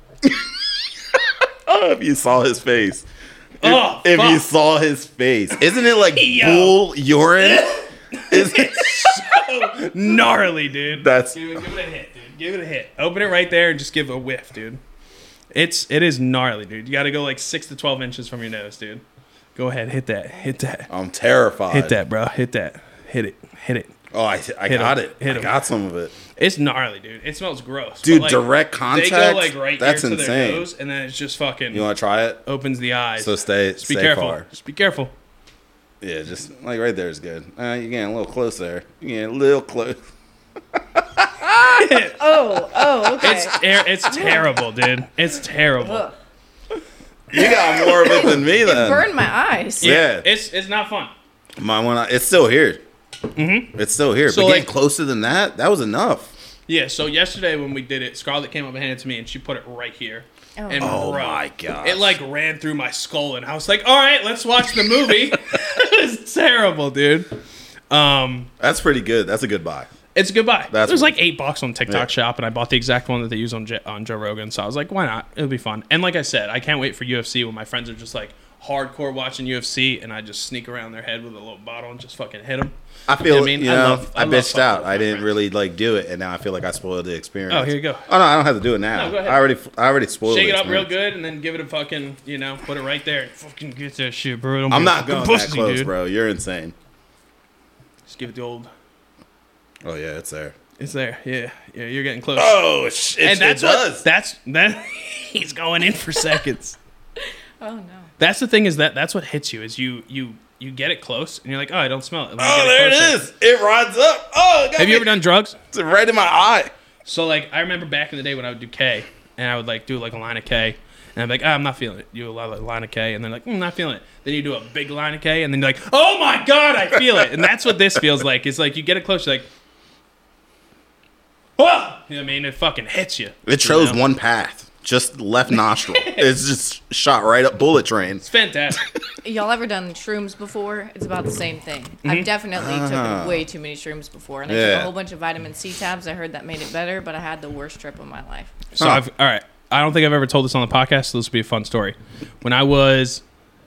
Oh, if you saw his face. If, Oh, if you fuck. saw his face, isn't it like Yo. bull urine? Is it? So gnarly, dude. That's- give it, give it a hit, dude. Give it a hit. Open it right there and just give a whiff, dude. It's it is gnarly, dude. You got to go like six to twelve inches from your nose, dude. Go ahead, hit that, hit that, I'm terrified. hit that, bro. Hit that, hit it, hit it. Oh, I, I Hit got him. it. Hit I him. got some of it. It's gnarly, dude. It smells gross. Dude, But, like, direct They contact. go like right That's here to insane. their nose, and then it's just fucking You want to try it? opens the eyes. So stay, just be stay careful. far. Just be careful. Yeah, just like right there is good. Uh, you're getting a little close there. You're getting a little close. Oh, oh, okay. It's ter- it's terrible, dude. It's terrible. Ugh. You got more of it than me then. Burned my eyes. Yeah. It's it's not fun. My one, eye- it's still here. Mm-hmm. It's still here. So, but getting like- closer than that, that was enough. Yeah, so yesterday when we did it, Scarlett came up and handed it to me, and she put it right here. Oh, And Oh bro, my gosh. it like ran through my skull, and I was like, "All right, let's watch the movie." It was terrible, dude. Um, That's pretty good. That's a good buy. it's a good buy. That's it was what- like eight bucks on TikTok Yeah. Shop, and I bought the exact one that they use on J- on Joe Rogan. So I was like, "Why not? It'll be fun." And like I said, I can't wait for U F C when my friends are just like hardcore watching U F C, and I just sneak around their head with a little bottle and just fucking hit them. I feel, You know what I mean? you I know, love- I I, love bitched fucking out. with I my didn't friends. really like do it, and now I feel like I spoiled the experience. Oh, here you go. Oh no, I don't have to do it now. No, go ahead. I already, I already spoiled. Shake the it up real experience. good, and then give it a fucking, you know, put it right there. And fucking get that shit, bro. Don't I'm be not fucking going pussy, that close, dude. bro. You're insane. Just give it the old. Oh yeah, it's there. It's there. Yeah, yeah. You're getting close. Oh shit! and that's it what, does. That's that. He's going in for seconds. Oh no. That's the thing is that that's what hits you is you you you get it close and you're like, oh, I don't smell it. And when you Oh, get there it closer- is. It rides up. Oh, it got Have you me. ever done drugs? It's right in my eye. So like I remember back in the day when I would do K and I would like do like a line of K and I'm like, oh, I'm not feeling it. You do a lot of line of K and then like, mm, not feeling it. Then you do a big line of K and then you're like, oh my god, I feel it. And that's what this feels like. It's like you get it close, you're like, whoa! You know what I mean? It fucking hits you. It chose You know? one path, just left nostril. It's just shot right up bullet train. It's fantastic. Y'all ever done shrooms before? It's about the same thing. I've definitely Ah. taken way too many shrooms before, and I took Yeah. a whole bunch of vitamin C tabs. I heard that made it better, but I had the worst trip of my life. So Huh. I've all right. I don't think I've ever told this on the podcast, so this will be a fun story. When I was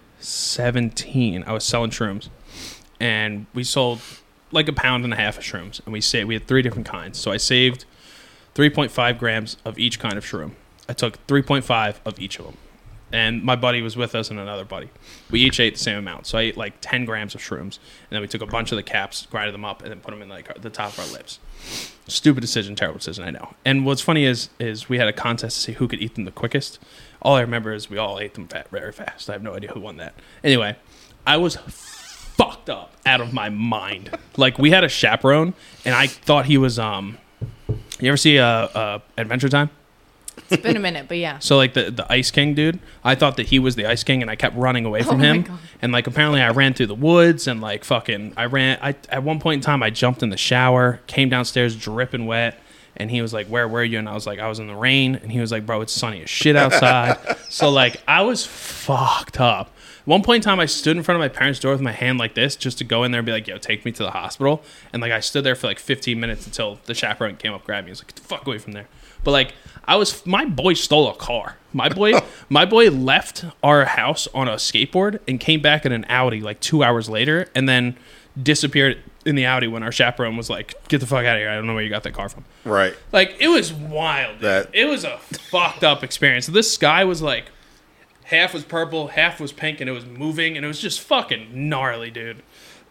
seventeen, I was selling shrooms, and we sold like a pound and a half of shrooms, and we saved. We had three different kinds, so I saved three point five grams of each kind of shroom. I took three point five of each of them, and my buddy was with us and another buddy. We each ate the same amount, so I ate like ten grams of shrooms, and then we took a bunch of the caps, grinded them up, and then put them in like our, the top of our lips. Stupid decision, terrible decision, I know. And what's funny is is we had a contest to see who could eat them the quickest. All I remember is we all ate them fat, very fast. I have no idea who won that. Anyway, I was fucked up out of my mind. Like we had a chaperone, and I thought he was um. You ever see uh, uh Adventure Time? It's been a minute, but yeah. So like the the Ice King dude, I thought that he was the Ice King, and I kept running away from Oh my him. God. And like apparently I ran through the woods and like fucking I ran. I at one point in time I jumped in the shower, came downstairs dripping wet, and he was like, "Where were you?" And I was like, "I was in the rain." And he was like, "Bro, it's sunny as shit outside." So like I was fucked up. At one point in time, I stood in front of my parents' door with my hand like this just to go in there and be like, "Yo, take me to the hospital." And like I stood there for like fifteen minutes until the chaperone came up, grabbed me. He was like, "Get the fuck away from there." But like I was, my boy stole a car. My boy, my boy left our house on a skateboard and came back in an Audi like two hours later, and then disappeared in the Audi when our chaperone was like, "Get the fuck out of here! I don't know where you got that car from." Right. Like it was wild. Dude. That- It was a fucked up experience. This sky was like half was purple, half was pink, and it was moving, and it was just fucking gnarly, dude.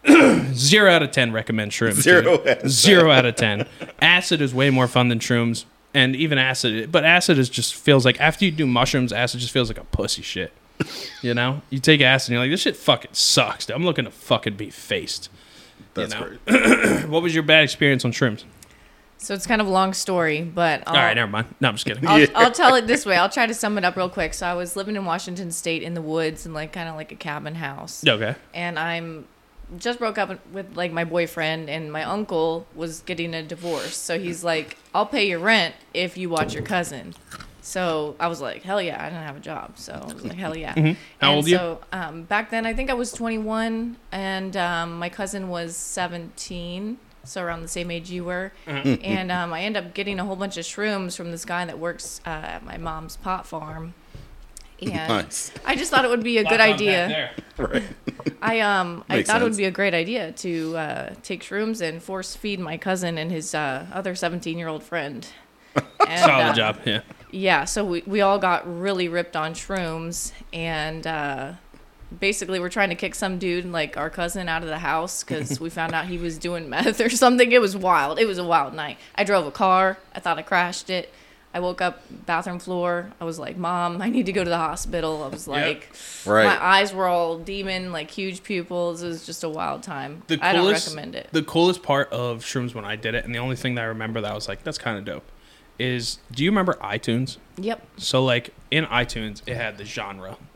Zero out of ten recommend shrooms. Zero dude. out of ten. Zero out of ten. Acid is way more fun than shrooms, and even acid. But acid is just feels like after you do mushrooms, acid just feels like a pussy shit. You know, you take acid and you're like, this shit fucking sucks. Dude. I'm looking to fucking be faced. That's you know? great. What was your bad experience on shrooms? So it's kind of a long story, but I'll, All right, never mind. No, I'm just kidding. I'll, Yeah. I'll tell it this way. I'll try to sum it up real quick. So I was living in Washington State in the woods in like kind of like a cabin house. Okay. And I'm just broke up with like my boyfriend, and my uncle was getting a divorce. So he's like, "I'll pay your rent if you watch your cousin." So I was like, "Hell yeah!" I didn't have a job, so I was like, "Hell yeah!" How and old are you? So um, back then, I think I was twenty-one, and um, my cousin was seventeen. So around the same age you were. And um, I ended up getting a whole bunch of shrooms from this guy that works uh, at my mom's pot farm. And Nice. I just thought it would be a good Lots on idea. back there. Right. I um I Makes thought it sense. would be a great idea to uh, take shrooms and force feed my cousin and his uh, other seventeen year old friend. And, Solid uh, job. Yeah. Yeah, so we, we all got really ripped on shrooms, and uh, basically we're trying to kick some dude like our cousin out of the house because we found out he was doing meth or something. It was wild. It was a wild night. I drove a car. I thought I crashed it. I woke up bathroom floor. I was like, "Mom, I need to go to the hospital." I was like, Right. my eyes were all demon, like huge pupils. It was just a wild time. The I don't coolest, recommend it. The coolest part of shrooms when I did it, and the only thing that I remember that I was like, that's kind of dope, is do you remember iTunes? Yep. So like in iTunes, it had the genre.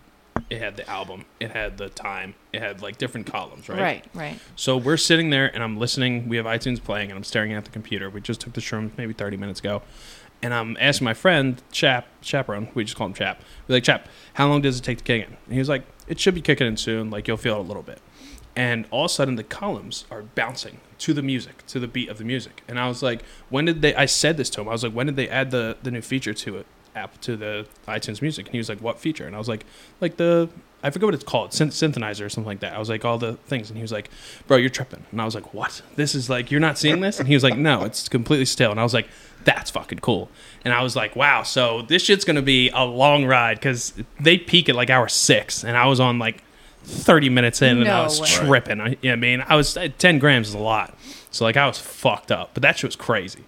it had the album, it had the time, it had like different columns, right? Right, right. So we're sitting there and I'm listening. We have iTunes playing and I'm staring at the computer. We just took the shrooms maybe thirty minutes ago. And I'm asking my friend, Chap, Chaperone, we just call him Chap. We're like, Chap, how long does it take to kick in? And he was like, it should be kicking in soon. Like, you'll feel it a little bit. And all of a sudden, the columns are bouncing to the music, to the beat of the music. And I was like, when did they, I said this to him. I was like, when did they add the, the new feature to it, app, to the iTunes Music? And he was like, what feature? And I was like, like the, I forget what it's called, synth- synthenizer or something like that. I was like, all the things. And he was like, bro, you're tripping. And I was like, what? This is like, you're not seeing this? And he was like, no, it's completely still. And I was like, that's fucking cool. And I was like, wow, so this shit's going to be a long ride because they peak at like hour six. And I was on like thirty minutes in and No I was way. tripping. I, yeah, I mean, I was, ten grams is a lot. So like I was fucked up. But that shit was crazy.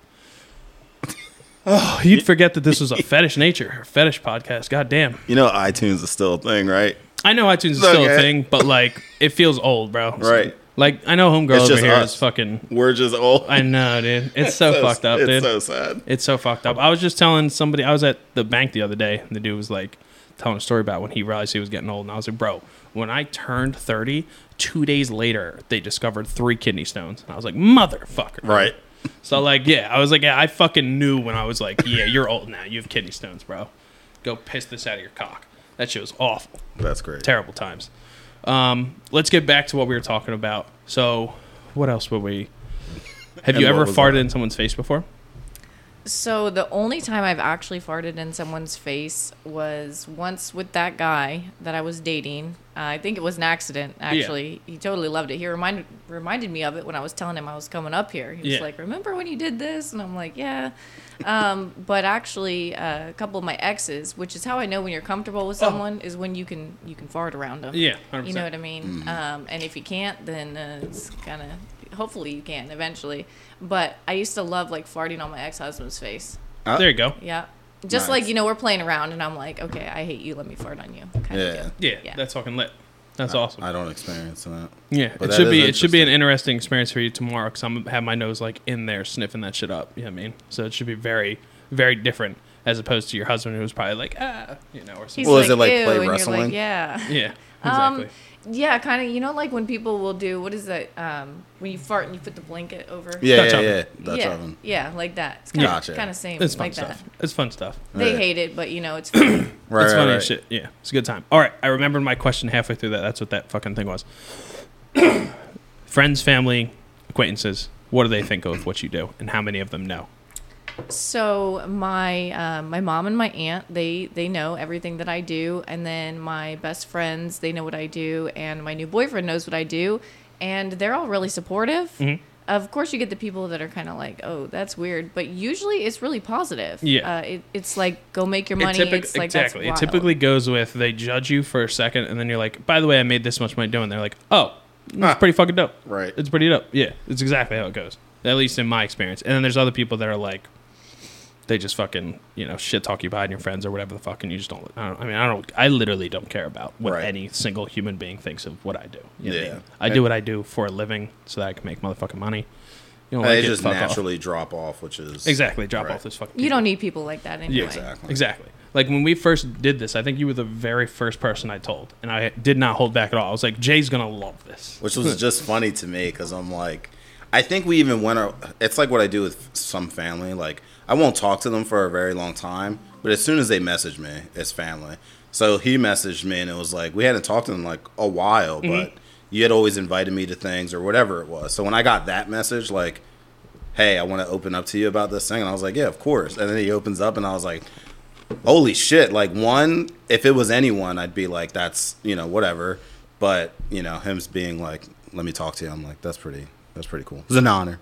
Oh, you'd forget that this was a fetish nature, or fetish podcast. God damn. You know, iTunes is still a thing, right? I know iTunes is still Okay. a thing, but like it feels old, bro. Right. Like I know homegirl It's over just here us. is fucking. We're just old. I know, dude. It's so, fucked up, it's dude. so sad. It's so fucked up. I was just telling somebody. I was at the bank the other day, and the dude was like telling a story about when he realized he was getting old. And I was like, bro, when I turned thirty, two days later they discovered three kidney stones. And I was like, motherfucker. Right. So like, yeah, I was like, yeah, I fucking knew when I was like, yeah, you're old now. You have kidney stones, bro. Go piss this out of your cock. That shit was awful. That's great. Terrible times. Um, let's get back to what we were talking about. So, what else were we? Have And you what ever was farted that? in someone's face before? So the only time I've actually farted in someone's face was once with that guy that I was dating. Uh, I think it was an accident, actually. He totally loved it. He reminded reminded me of it when I was telling him I was coming up here. He was Yeah. like, remember when you did this? And I'm like, yeah. Um, but actually, uh, a couple of my exes, which is how I know when you're comfortable with Oh. someone, is when you can you can fart around them. Yeah, one hundred You know percent. what I mean? Um, and if you can't, then uh, it's kind of, hopefully you can eventually. But I used to love like farting on my ex-husband's face. Uh, There you go. Yeah. Just Nice. like, you know, we're playing around and I'm like, okay, I hate you. Let me fart on you. Kind Yeah. of deal. Yeah, Yeah. that's fucking lit. That's awesome. I don't experience that. Yeah, But it that should is be it should be an interesting. interesting experience for you tomorrow because I'm gonna have my nose like in there sniffing that shit up. You know what I mean? So it should be very very different as opposed to your husband who's probably like ah you know or something. He's Well, is like, it like ew, play and you're wrestling? like, yeah. Yeah, Um, exactly. Yeah, kind of, you know, like when people will do, what is that, um, when you fart and you put the blanket over? Yeah, Dutch yeah, oven. yeah. Dutch yeah, oven. yeah, like that. It's kind of Gotcha. kind of same, it's fun like that. stuff. It's fun stuff. They Right. hate it, but you know, it's fun. Right, it's right, funny right. as shit. Yeah, it's a good time. All right, I remembered my question halfway through that. That's what that fucking thing was. Friends, family, acquaintances. What do they think of what you do, and how many of them know? So my um, my mom and my aunt, they they know everything that I do, and then my best friends, they know what I do, and my new boyfriend knows what I do, and they're all really supportive. Mhm. Of course, you get the people that are kind of like, "Oh, that's weird," but usually it's really positive. Yeah. uh, it, it's like go make your It money. typic- it's like exactly. It That's typically wild. goes with they judge you for a second, and then you're like, by the way, I made this much money doing. They're like, oh, it's Huh. pretty fucking dope. Right. It's pretty dope. Yeah, it's exactly how it goes. At least in my experience. And then there's other people that are like, they just fucking you know shit talk you behind your friends or whatever the fuck, and you just don't. I, don't, I mean, I don't. I literally don't care about what Right. any single human being thinks of what I do. You know what I Yeah. mean? I do what I do for a living so that I can make motherfucking money. You don't They like it, just fuck off. naturally drop off, which is Exactly. Drop Right. off this fucking. You people. don't need people like that anyway. Yeah, Exactly. Exactly. Like when we first did this, I think you were the very first person I told, and I did not hold back at all. I was like, Jay's gonna love this. which was just funny to me because I'm like, I think we even went. Out, it's like what I do with some family. Like I won't talk to them for a very long time, but as soon as they message me, it's family. So he messaged me and it was like we hadn't talked to them like a while, but you had always invited me to things or whatever it was. So when I got that message, like, hey, I want to open up to you about this thing, and I was like, yeah, of course. And then he opens up, and I was like, holy shit! Like one, if it was anyone, I'd be like, that's you know whatever. But you know, him being like, let me talk to you. I'm like, that's pretty. That's pretty cool. It was an honor.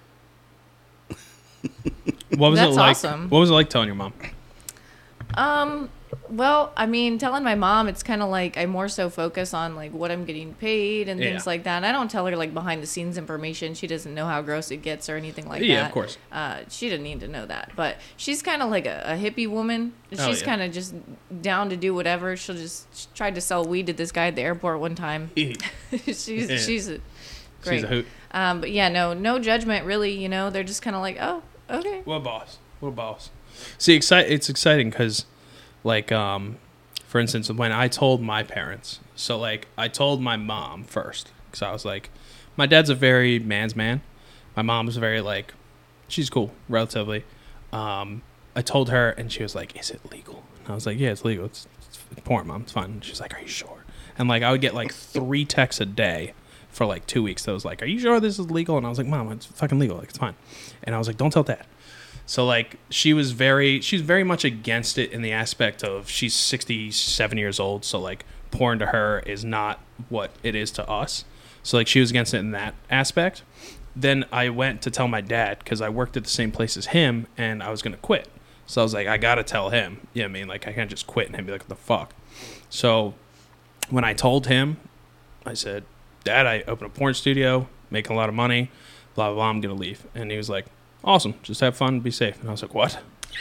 What was That's it like? awesome. What was it like telling your mom? Um, well, I mean, telling my mom, it's kind of like I more so focus on like what I'm getting paid and things Yeah. like that. And I don't tell her like behind the scenes information. She doesn't know how gross it gets or anything like that. Yeah, of course. Uh, she didn't need to know that. But she's kind of like a, a hippie woman. Oh, She's yeah. kind of just down to do whatever. She'll just she tried to sell weed to this guy at the airport one time. she's Yeah. she's a, great. She's a hoot. Um, but yeah, no, no judgment really. You know, they're just kind of like, oh, okay. What a boss. What a boss. See, excite- it's exciting because, like, um, for instance, when I told my parents, so like I told my mom first, because I was like, my dad's a very man's man. My mom's very like, she's cool, relatively. Um, I told her, and she was like, is it legal? And I was like, yeah, it's legal. It's, it's porn, Mom. It's fine. And she's like, are you sure? And like I would get like three texts a day for like two weeks. So I was like, are you sure this is legal? And I was like, Mom, it's fucking legal. Like, it's fine. And I was like, don't tell Dad. So like she was very, she's very much against it in the aspect of she's sixty-seven years old. So like porn to her is not what it is to us. So like she was against it in that aspect. Then I went to tell my dad because I worked at the same place as him and I was going to quit. So I was like, I got to tell him. You know what I mean? Like I can't just quit and he'd be like, what the fuck? So when I told him, I said, Dad, I open a porn studio, making a lot of money, blah, blah, blah, I'm going to leave. And he was like, awesome, just have fun, be safe. And I was like, what?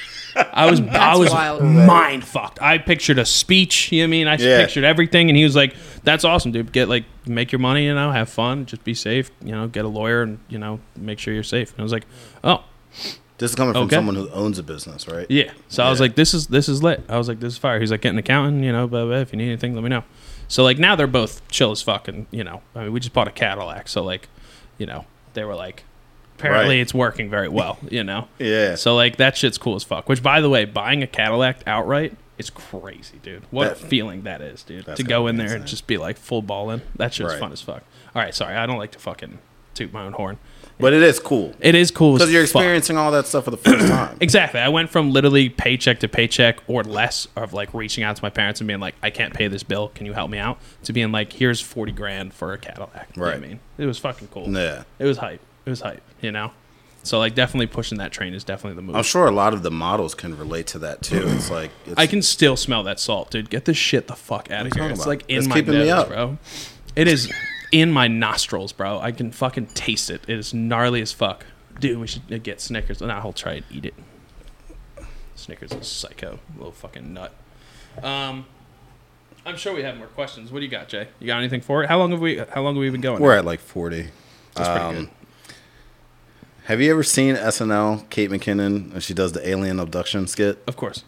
I was I was wild. mind fucked. I pictured a speech, you know what I mean? I Yeah. pictured everything, and he was like, that's awesome, dude. Get like, make your money, you know, have fun, just be safe, you know, get a lawyer and, you know, make sure you're safe. And I was like, oh, This is coming from Okay. someone who owns a business, right? yeah. So I was Yeah. like, this is this is lit. I was like, this is fire. He's like, get an accountant, you know, blah, blah, if you need anything, let me know. So like now they're both chill as fuck, and you know, I mean, we just bought a Cadillac, so like, you know, they were like, apparently Right. it's working very well, you know. Yeah. So like that shit's cool as fuck. Which by the way, buying a Cadillac outright is crazy, dude. What That- a feeling that is, dude. That's To go gotta in be there and insane. just be like full balling. That shit's Right. fun as fuck. All right, sorry, I don't like to fucking toot my own horn. But it is cool It is cool as because you're fuck. experiencing all that stuff for the first time. Exactly. I went from literally paycheck to paycheck or less of like reaching out to my parents and being like, I can't pay this bill. Can you help me out? To being like, here's forty grand for a Cadillac. You know what I Right. mean? It was fucking cool. Yeah. It was hype. It was hype, you know? So like definitely pushing that train is definitely the move. I'm sure a lot of the models can relate to that too. It's like it's, I can still smell that salt, dude. Get this shit the fuck out of What are you here. talking It's about? like in It's my keeping me nose, up. bro. It is in my nostrils, bro. I can fucking taste it. It is gnarly as fuck. Dude, we should get Snickers. Nah, I'll try and eat it. Snickers is psycho. Little fucking nut. Um, I'm sure we have more questions. What do you got, Jay? You got anything for it? How long have we? How long have we been going? we're at like forty. That's pretty Um, good. Have you ever seen S N L? Kate McKinnon, when she does the alien abduction skit. Of course.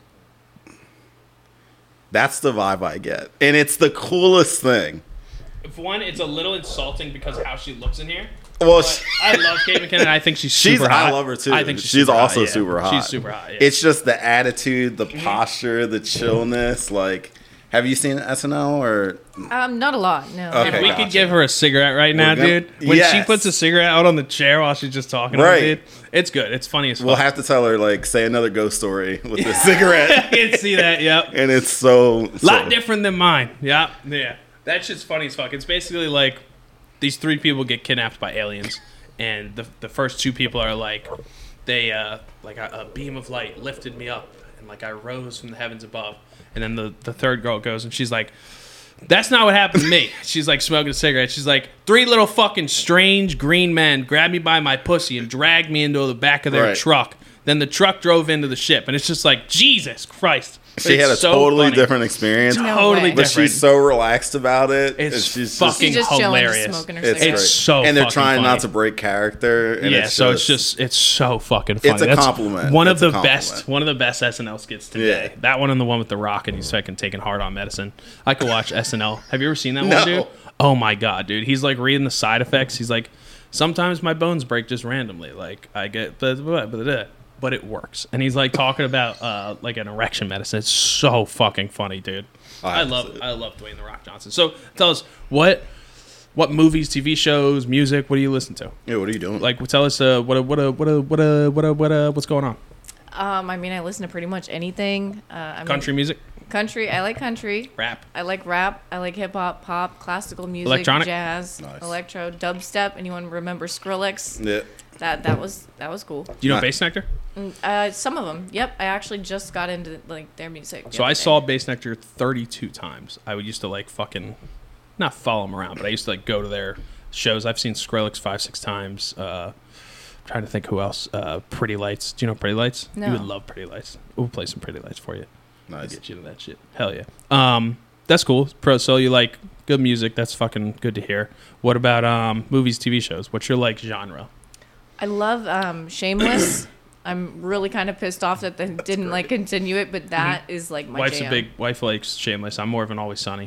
That's the vibe I get, and it's the coolest thing. If one, it's a little insulting because of how she looks in here. Well, But she- I love Kate McKinnon. I think she's she's super hot. I love her too. I think she's, she's super also hot, yeah. super hot. She's super hot. Yeah. It's just the attitude, the posture, the chillness. Like, have you seen S N L or? Um, not a lot. No. Okay. If we gotcha. could give her a cigarette right now, We're gonna- dude. When she Yes. puts a cigarette out on the chair while she's just talking, to Right. me, dude, it's good. It's funny as fuck. We'll have to tell her like say another ghost story with the cigarette, I can see that. Yep. and it's so, so Lot different than mine. Yeah. Yeah. That shit's funny as fuck. It's basically like these three people get kidnapped by aliens, and the the first two people are like, they uh like a, a beam of light lifted me up, and like I rose from the heavens above, and then the the third girl goes and she's like, that's not what happened to me. She's like smoking a cigarette. She's like, three little fucking strange green men grabbed me by my pussy and dragged me into the back of their Right. truck. Then the truck drove into the ship, and it's just like, Jesus Christ. She It's had a so totally funny. different experience, No Totally way. but different. she's so relaxed about it. and It's she's fucking She's just chilling, just hilarious. smoking her It's, cigarette. great. It's so and they're fucking trying funny. not to break character. And Yeah, it's so just, it's just it's so fucking funny. It's a That's compliment. One It's of a the compliment. best, one of the best S N L skits today. Yeah. That one and the one with The Rock and he's fucking taking hard on medicine. I could watch S N L. Have you ever seen that No. one, dude? Oh my god, dude. He's like reading the side effects. He's like, sometimes my bones break just randomly. Like I get, blah, blah, blah, blah, but it works. And he's like talking about uh, like an erection medicine. It's so fucking funny, dude. I I have to love see it. I love Dwayne The Rock Johnson. So tell us what what movies, T V shows, music, what do you listen to? Yeah, what are you doing? Like, tell us uh, what a, what a, what a, what a, what a, what a, what's going on? Um, I mean, I listen to pretty much anything. Uh, I mean, Country music, country. I like country. rap. I like rap. I like hip hop, pop, classical music, Electronic? jazz, Nice. electro, dubstep. Anyone remember Skrillex? yeah. That that was that was cool. Do you know Nah. Bass Nectar? Uh, some of them. Yep. I actually just got into like their music. the So other I day. saw Bass Nectar thirty-two times. I would used to like fucking, not follow them around, but I used to like go to their shows. I've seen Skrillex five, six times. Uh, I'm trying to think who else. Uh, Pretty Lights. Do you know Pretty Lights? No. You would love Pretty Lights. We'll play some Pretty Lights for you. I'll Nice. get you to that shit. Hell yeah. Um, that's cool. Pro, so you like good music. That's fucking good to hear. What about um movies, T V shows? What's your like genre? I love um, Shameless. I'm really kind of pissed off that they didn't like continue it, but that Mm-hmm. is like my Wife's jam. a big wife likes Shameless. I'm more of an Always Sunny.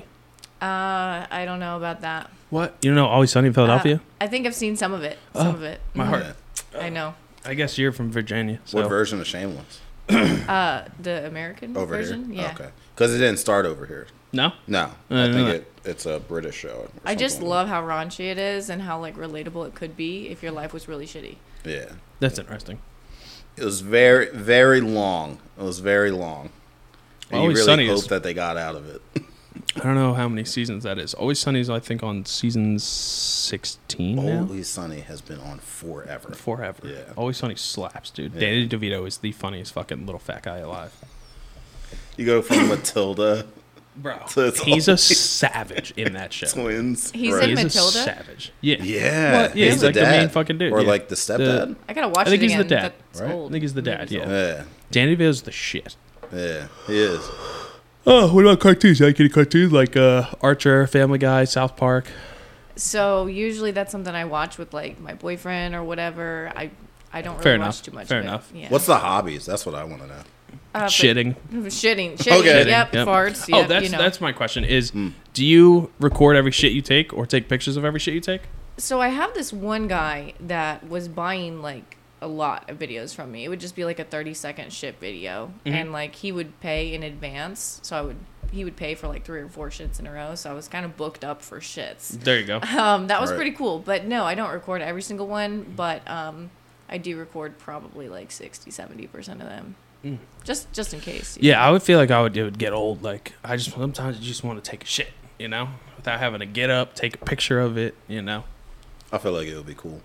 Uh, I don't know about that. What? You don't know Always Sunny in Philadelphia? Uh, I think I've seen some of it. Some Oh, of it. My Mhm. heart. I know. I guess you're from Virginia. So. What version of Shameless? Uh, the American Over version. here? Yeah. Okay. Because it didn't start over here. No? No. I I didn't think know it, it's a British show. or I just something. love how raunchy it is and how like relatable it could be if your life was really shitty. Yeah. That's interesting. It was very, very long. It was very long. And Always you really Sunny hope is- that they got out of it. I don't know how many seasons that is. Always Sunny is, I think, on season sixteen now. Always Sunny has been on forever. Forever. Yeah. Always Sunny slaps, dude. Yeah. Danny DeVito is the funniest fucking little fat guy alive. You go from Matilda Bro, So it's he's a always- savage in that show. twins. He's right. in He's Matilda? a savage. Yeah. Yeah. What? Yeah, He's he's the like the dad. main fucking dude, Or yeah. like the stepdad. The- I gotta watch I think it he's the again. dad, That's right? old. I think he's the dad, Maybe yeah. it's old. yeah. Danny DeVito's the shit. Yeah. He is. Oh, what about cartoons? You like any cartoons like uh, Archer, Family Guy, South Park? So usually that's something I watch with like my boyfriend or whatever. I I don't really Fair watch enough. too much. Fair of it. enough. Yeah. What's the hobbies? That's what I want to know. Uh, but- Shitting. Shitting. Shitting. Okay. Yep. Yep. Farts. Oh, Yep, that's you know. that's my question. Is Hmm. do you record every shit you take or take pictures of every shit you take? So I have this one guy that was buying like a lot of videos from me. It would just be like a thirty second shit video, Mhm. and like he would pay in advance. So I would he would pay for like three or four shits in a row. So I was kind of booked up for shits. There you go. Um, that was Right. pretty cool. But no, I don't record every single one. But um, I do record probably like sixty, seventy percent of them, Mm. just just in case. you Yeah, know. I would feel like I would it would get old. Like I just sometimes you just want to take a shit, you know, without having to get up, take a picture of it, you know. I feel like it would be cool.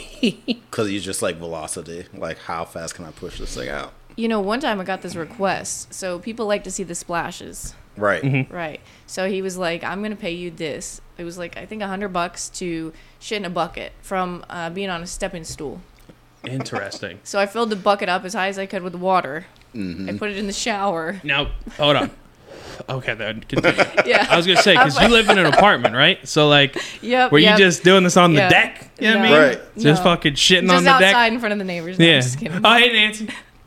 Because you just like velocity. Like, how fast can I push this thing out? You know, one time I got this request. So people like to see the splashes. Right. Mhm. Right. So he was like, I'm going to pay you this. It was like, I think a hundred bucks to shit in a bucket from uh, being on a stepping stool. Interesting. So I filled the bucket up as high as I could with water. Mm-hmm. I put it in the shower. Now, hold on. Okay, then continue. Yeah. I was gonna say because you live in an apartment, right? So like, Yep. were you yep. just doing this on the Yeah. deck? You know what I No. mean? Right. Just No. fucking shitting Just on the outside deck. in front of the neighbors. No, Yeah. I'm just kidding. Oh, hey Nancy.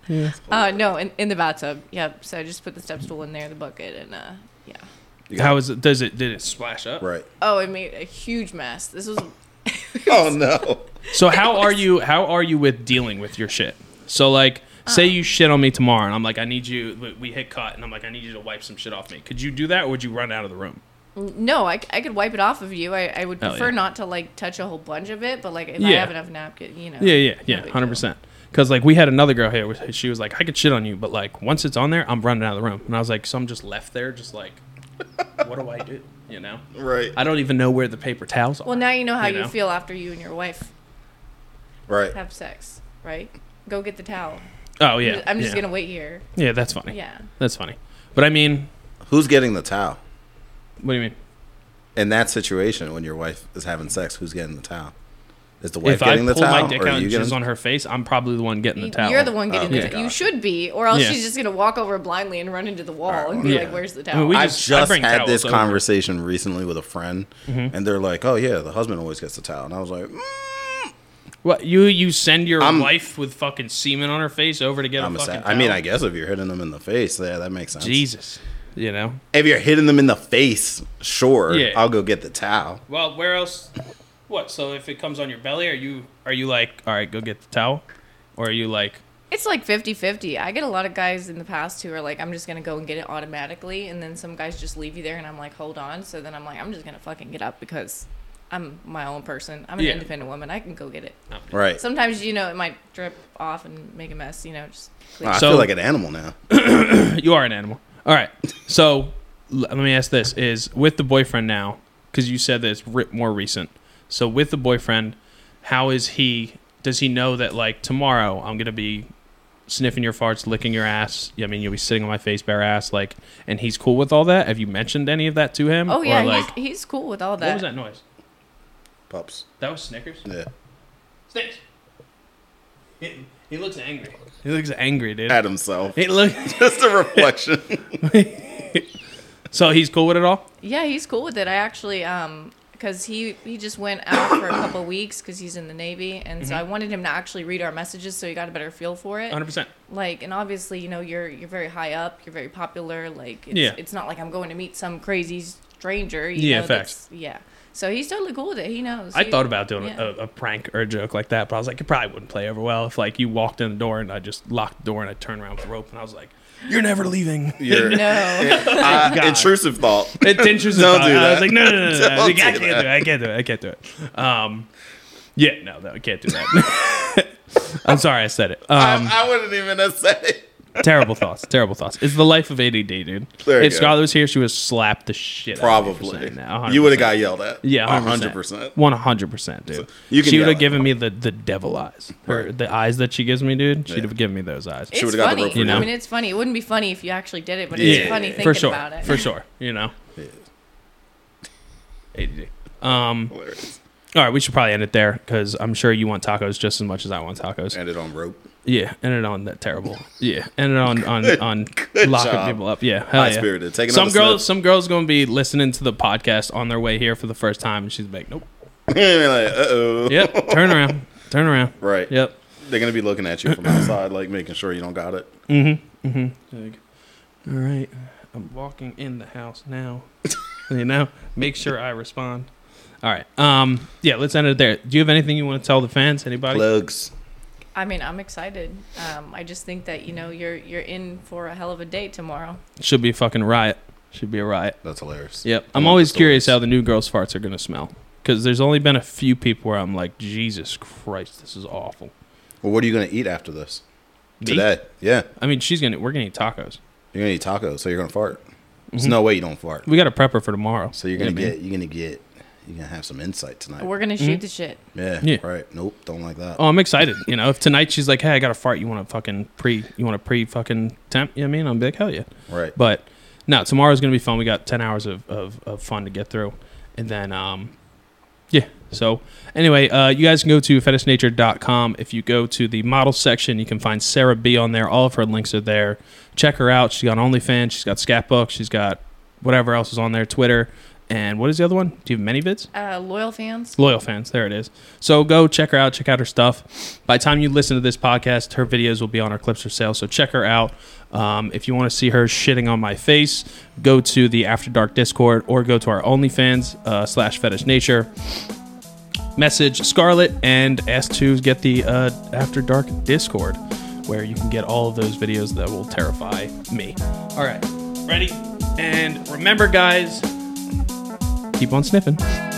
Uh, no, in, in the bathtub. Yep. So I just put the step stool in there, the bucket, and uh, yeah. You got- How is it? Does it? Did it splash up? Right. Oh, it made a huge mess. This was. Oh, no. So how are you? How are you with dealing with your shit? So like, say you shit on me tomorrow, and I'm like, I need you. we- We hit cut, and I'm like, I need you to wipe some shit off me. Could you do that, or would you run out of the room? No, I, I could wipe it off of you. I, I would Hell prefer yeah. not to like touch a whole bunch of it, but like if I Yeah. have enough napkin, you know. Yeah, yeah, no yeah, big hundred deal. percent. Because like we had another girl here. She was like, I could shit on you, but like once it's on there, I'm running out of the room. And I was like, so I'm just left there, just like, what do I do? You know, Right. I don't even know where the paper towels are. Well, now you know how You you, know? feel after you and your wife Right. have sex, right? Go get the towel. Oh yeah, I'm just yeah. gonna wait here. Yeah, that's funny. Yeah. That's funny. But I mean, Who's getting the towel? what do you mean? In that situation, when your wife is having sex, who's getting the towel? Is the wife If I getting the pull towel? my dick or are out you and getting- jizz on her face, I'm probably the one getting the towel. You're the one getting Oh, the okay, towel. You gotcha. should be, or else Yeah. she's just gonna walk over blindly and run into the wall and be Yeah. like, "Where's the I mean, towel?" we I've just- I just bring had towels this over. conversation recently with a friend, Mhm. and they're like, "Oh yeah, the husband always gets the towel," and I was like, mm, What you you send your I'm- wife with fucking semen on her face over to get I'm a a fucking sa- towel? I mean, I guess if you're hitting them in the face, yeah, that makes sense. Jesus, you know. If you're hitting them in the face, sure, Yeah. I'll go get the towel. Well, where else? What? So if it comes on your belly, are you are you like, all right, go get the towel, or are you like, It's like fifty-fifty. I get a lot of guys in the past who are like, I'm just going to go and get it automatically. And then some guys just leave you there and I'm like, hold on. So then I'm like, I'm just going to fucking get up because I'm my own person. I'm an Yeah. independent woman. I can go get it. Right. Sometimes, you know, it might drip off and make a mess, you know, just clean I it. So- feel like an animal now. you are an animal? All right. So l- let me ask this: is with the boyfriend now? Because you said that it's ri- more recent. So with the boyfriend, how is he? Does he know that like tomorrow I'm gonna be sniffing your farts, licking your ass? I mean, you'll be sitting on my face, bare ass, like, and he's cool with all that. Have you mentioned any of that to him? Oh, yeah. Or, like, he's, he's cool with all that. what was that noise? Pups. That was Snickers. Yeah. Snickers. He, he looks angry. He looks angry, dude. At himself. He look. Just a reflection. So he's cool with it all. Yeah, he's cool with it. I actually, um, because he, he just went out for a couple of weeks because he's in the Navy. And mm-hmm. so I wanted him to actually read our messages so he got a better feel for it. one hundred percent. Like, and obviously, you know, you're you're very high up. You're very popular. Like, it's, yeah. it's not like I'm going to meet some crazy stranger. You yeah, know, facts. Yeah. So he's totally cool with it. He knows. I he, thought about doing yeah. a, a prank or a joke like that, but I was like, it probably wouldn't play over well if, like, you walked in the door and I just locked the door and I turned around with the rope and I was like, you're never leaving. You're, no. uh, intrusive thought. It's intrusive Don't thought. do that. I was like, no, no, no, no. no. I, Don't like, I do can't that. do it. I can't do it. I can't do it. Um, yeah, no, no, I can't do that. I'm sorry I said it. Um, I, I wouldn't even have said it. Terrible thoughts. Terrible thoughts. It's the life of A D D, dude. There you if go. Scarlett was here, she would have slapped the shit out of me for Probably. saying that. one hundred You would have percent. got yelled at. Yeah, one one hundred hundred percent. percent. one hundred percent, dude. You can She would yell have at given me. me the, the devil eyes. Her, Right. the eyes that she gives me, dude. She'd Yeah. have given me those eyes. It's would've got the funny. rope for you. I mean, it's funny. It wouldn't be funny if you actually did it, but Yeah, it's funny thinking for sure. about it. For sure. You know? Yeah. A D D. Um, Hilarious. all right, we should probably end it there because I'm sure you want tacos just as much as I want tacos. Ended on rope. Yeah, end it on that terrible. Yeah, end it on on Good- on good locking job. people up. Yeah, hell High yeah. spirited. Take Some another girls, sip. some girls going to be listening to the podcast on their way here for the first time, and she's like, "Nope." like, uh oh. Yep. Turn around. Turn around. Right. Yep. They're gonna be looking at you from outside, like making sure you don't got it. Mm-hmm. Mm-hmm. All right. I'm walking in the house now. You know, make sure I respond. All right. Um. Yeah. Let's end it there. Do you have anything you want to tell the fans? Anybody? Plugs. I mean, I'm excited. Um, I just think that, you know, you're you're in for a hell of a day tomorrow. Should be a fucking riot. Should be a riot. That's hilarious. Yep. I I'm want always the curious stories. how the new girl's farts are gonna smell. Because there's only been a few people where I'm like, Jesus Christ, this is awful. Well, what are you gonna eat after this? Me? Today? Yeah. I mean, she's gonna. We're gonna eat tacos. You're gonna eat tacos, so you're gonna fart. There's Mhm. no way you don't fart. We got to prep her for tomorrow. So you're You know gonna what I mean? get. You're gonna get. You're gonna have some insight tonight. We're gonna shoot the shit. Yeah. Yeah. Right. Nope. Don't like that. Oh, I'm excited. You know, if tonight she's like, "Hey, I got to fart. You want to fucking pre? You want to pre fucking temp?" You know what I mean? I'm like, "Hell yeah!" Right. But no, tomorrow's gonna be fun. We got ten hours of, of, of fun to get through, and then um, yeah. So anyway, uh, you guys can go to fetish nature dot com. If you go to the model section, you can find Sarah B on there. All of her links are there. Check her out. She's got OnlyFans. She's got Scatbook. She's got whatever else is on there. Twitter. And what is the other one? Do you have many vids? Uh, loyal fans. Loyal fans. There it is. So go check her out. Check out her stuff. By the time you listen to this podcast, her videos will be on our Clips for Sale. So check her out. Um, if you want to see her shitting on my face, go to the After Dark Discord or go to our OnlyFans uh, slash Fetish Nature. Message Scarlett and ask to get the uh, After Dark Discord, where you can get all of those videos that will terrify me. All right. Ready? And remember, guys, keep on sniffing.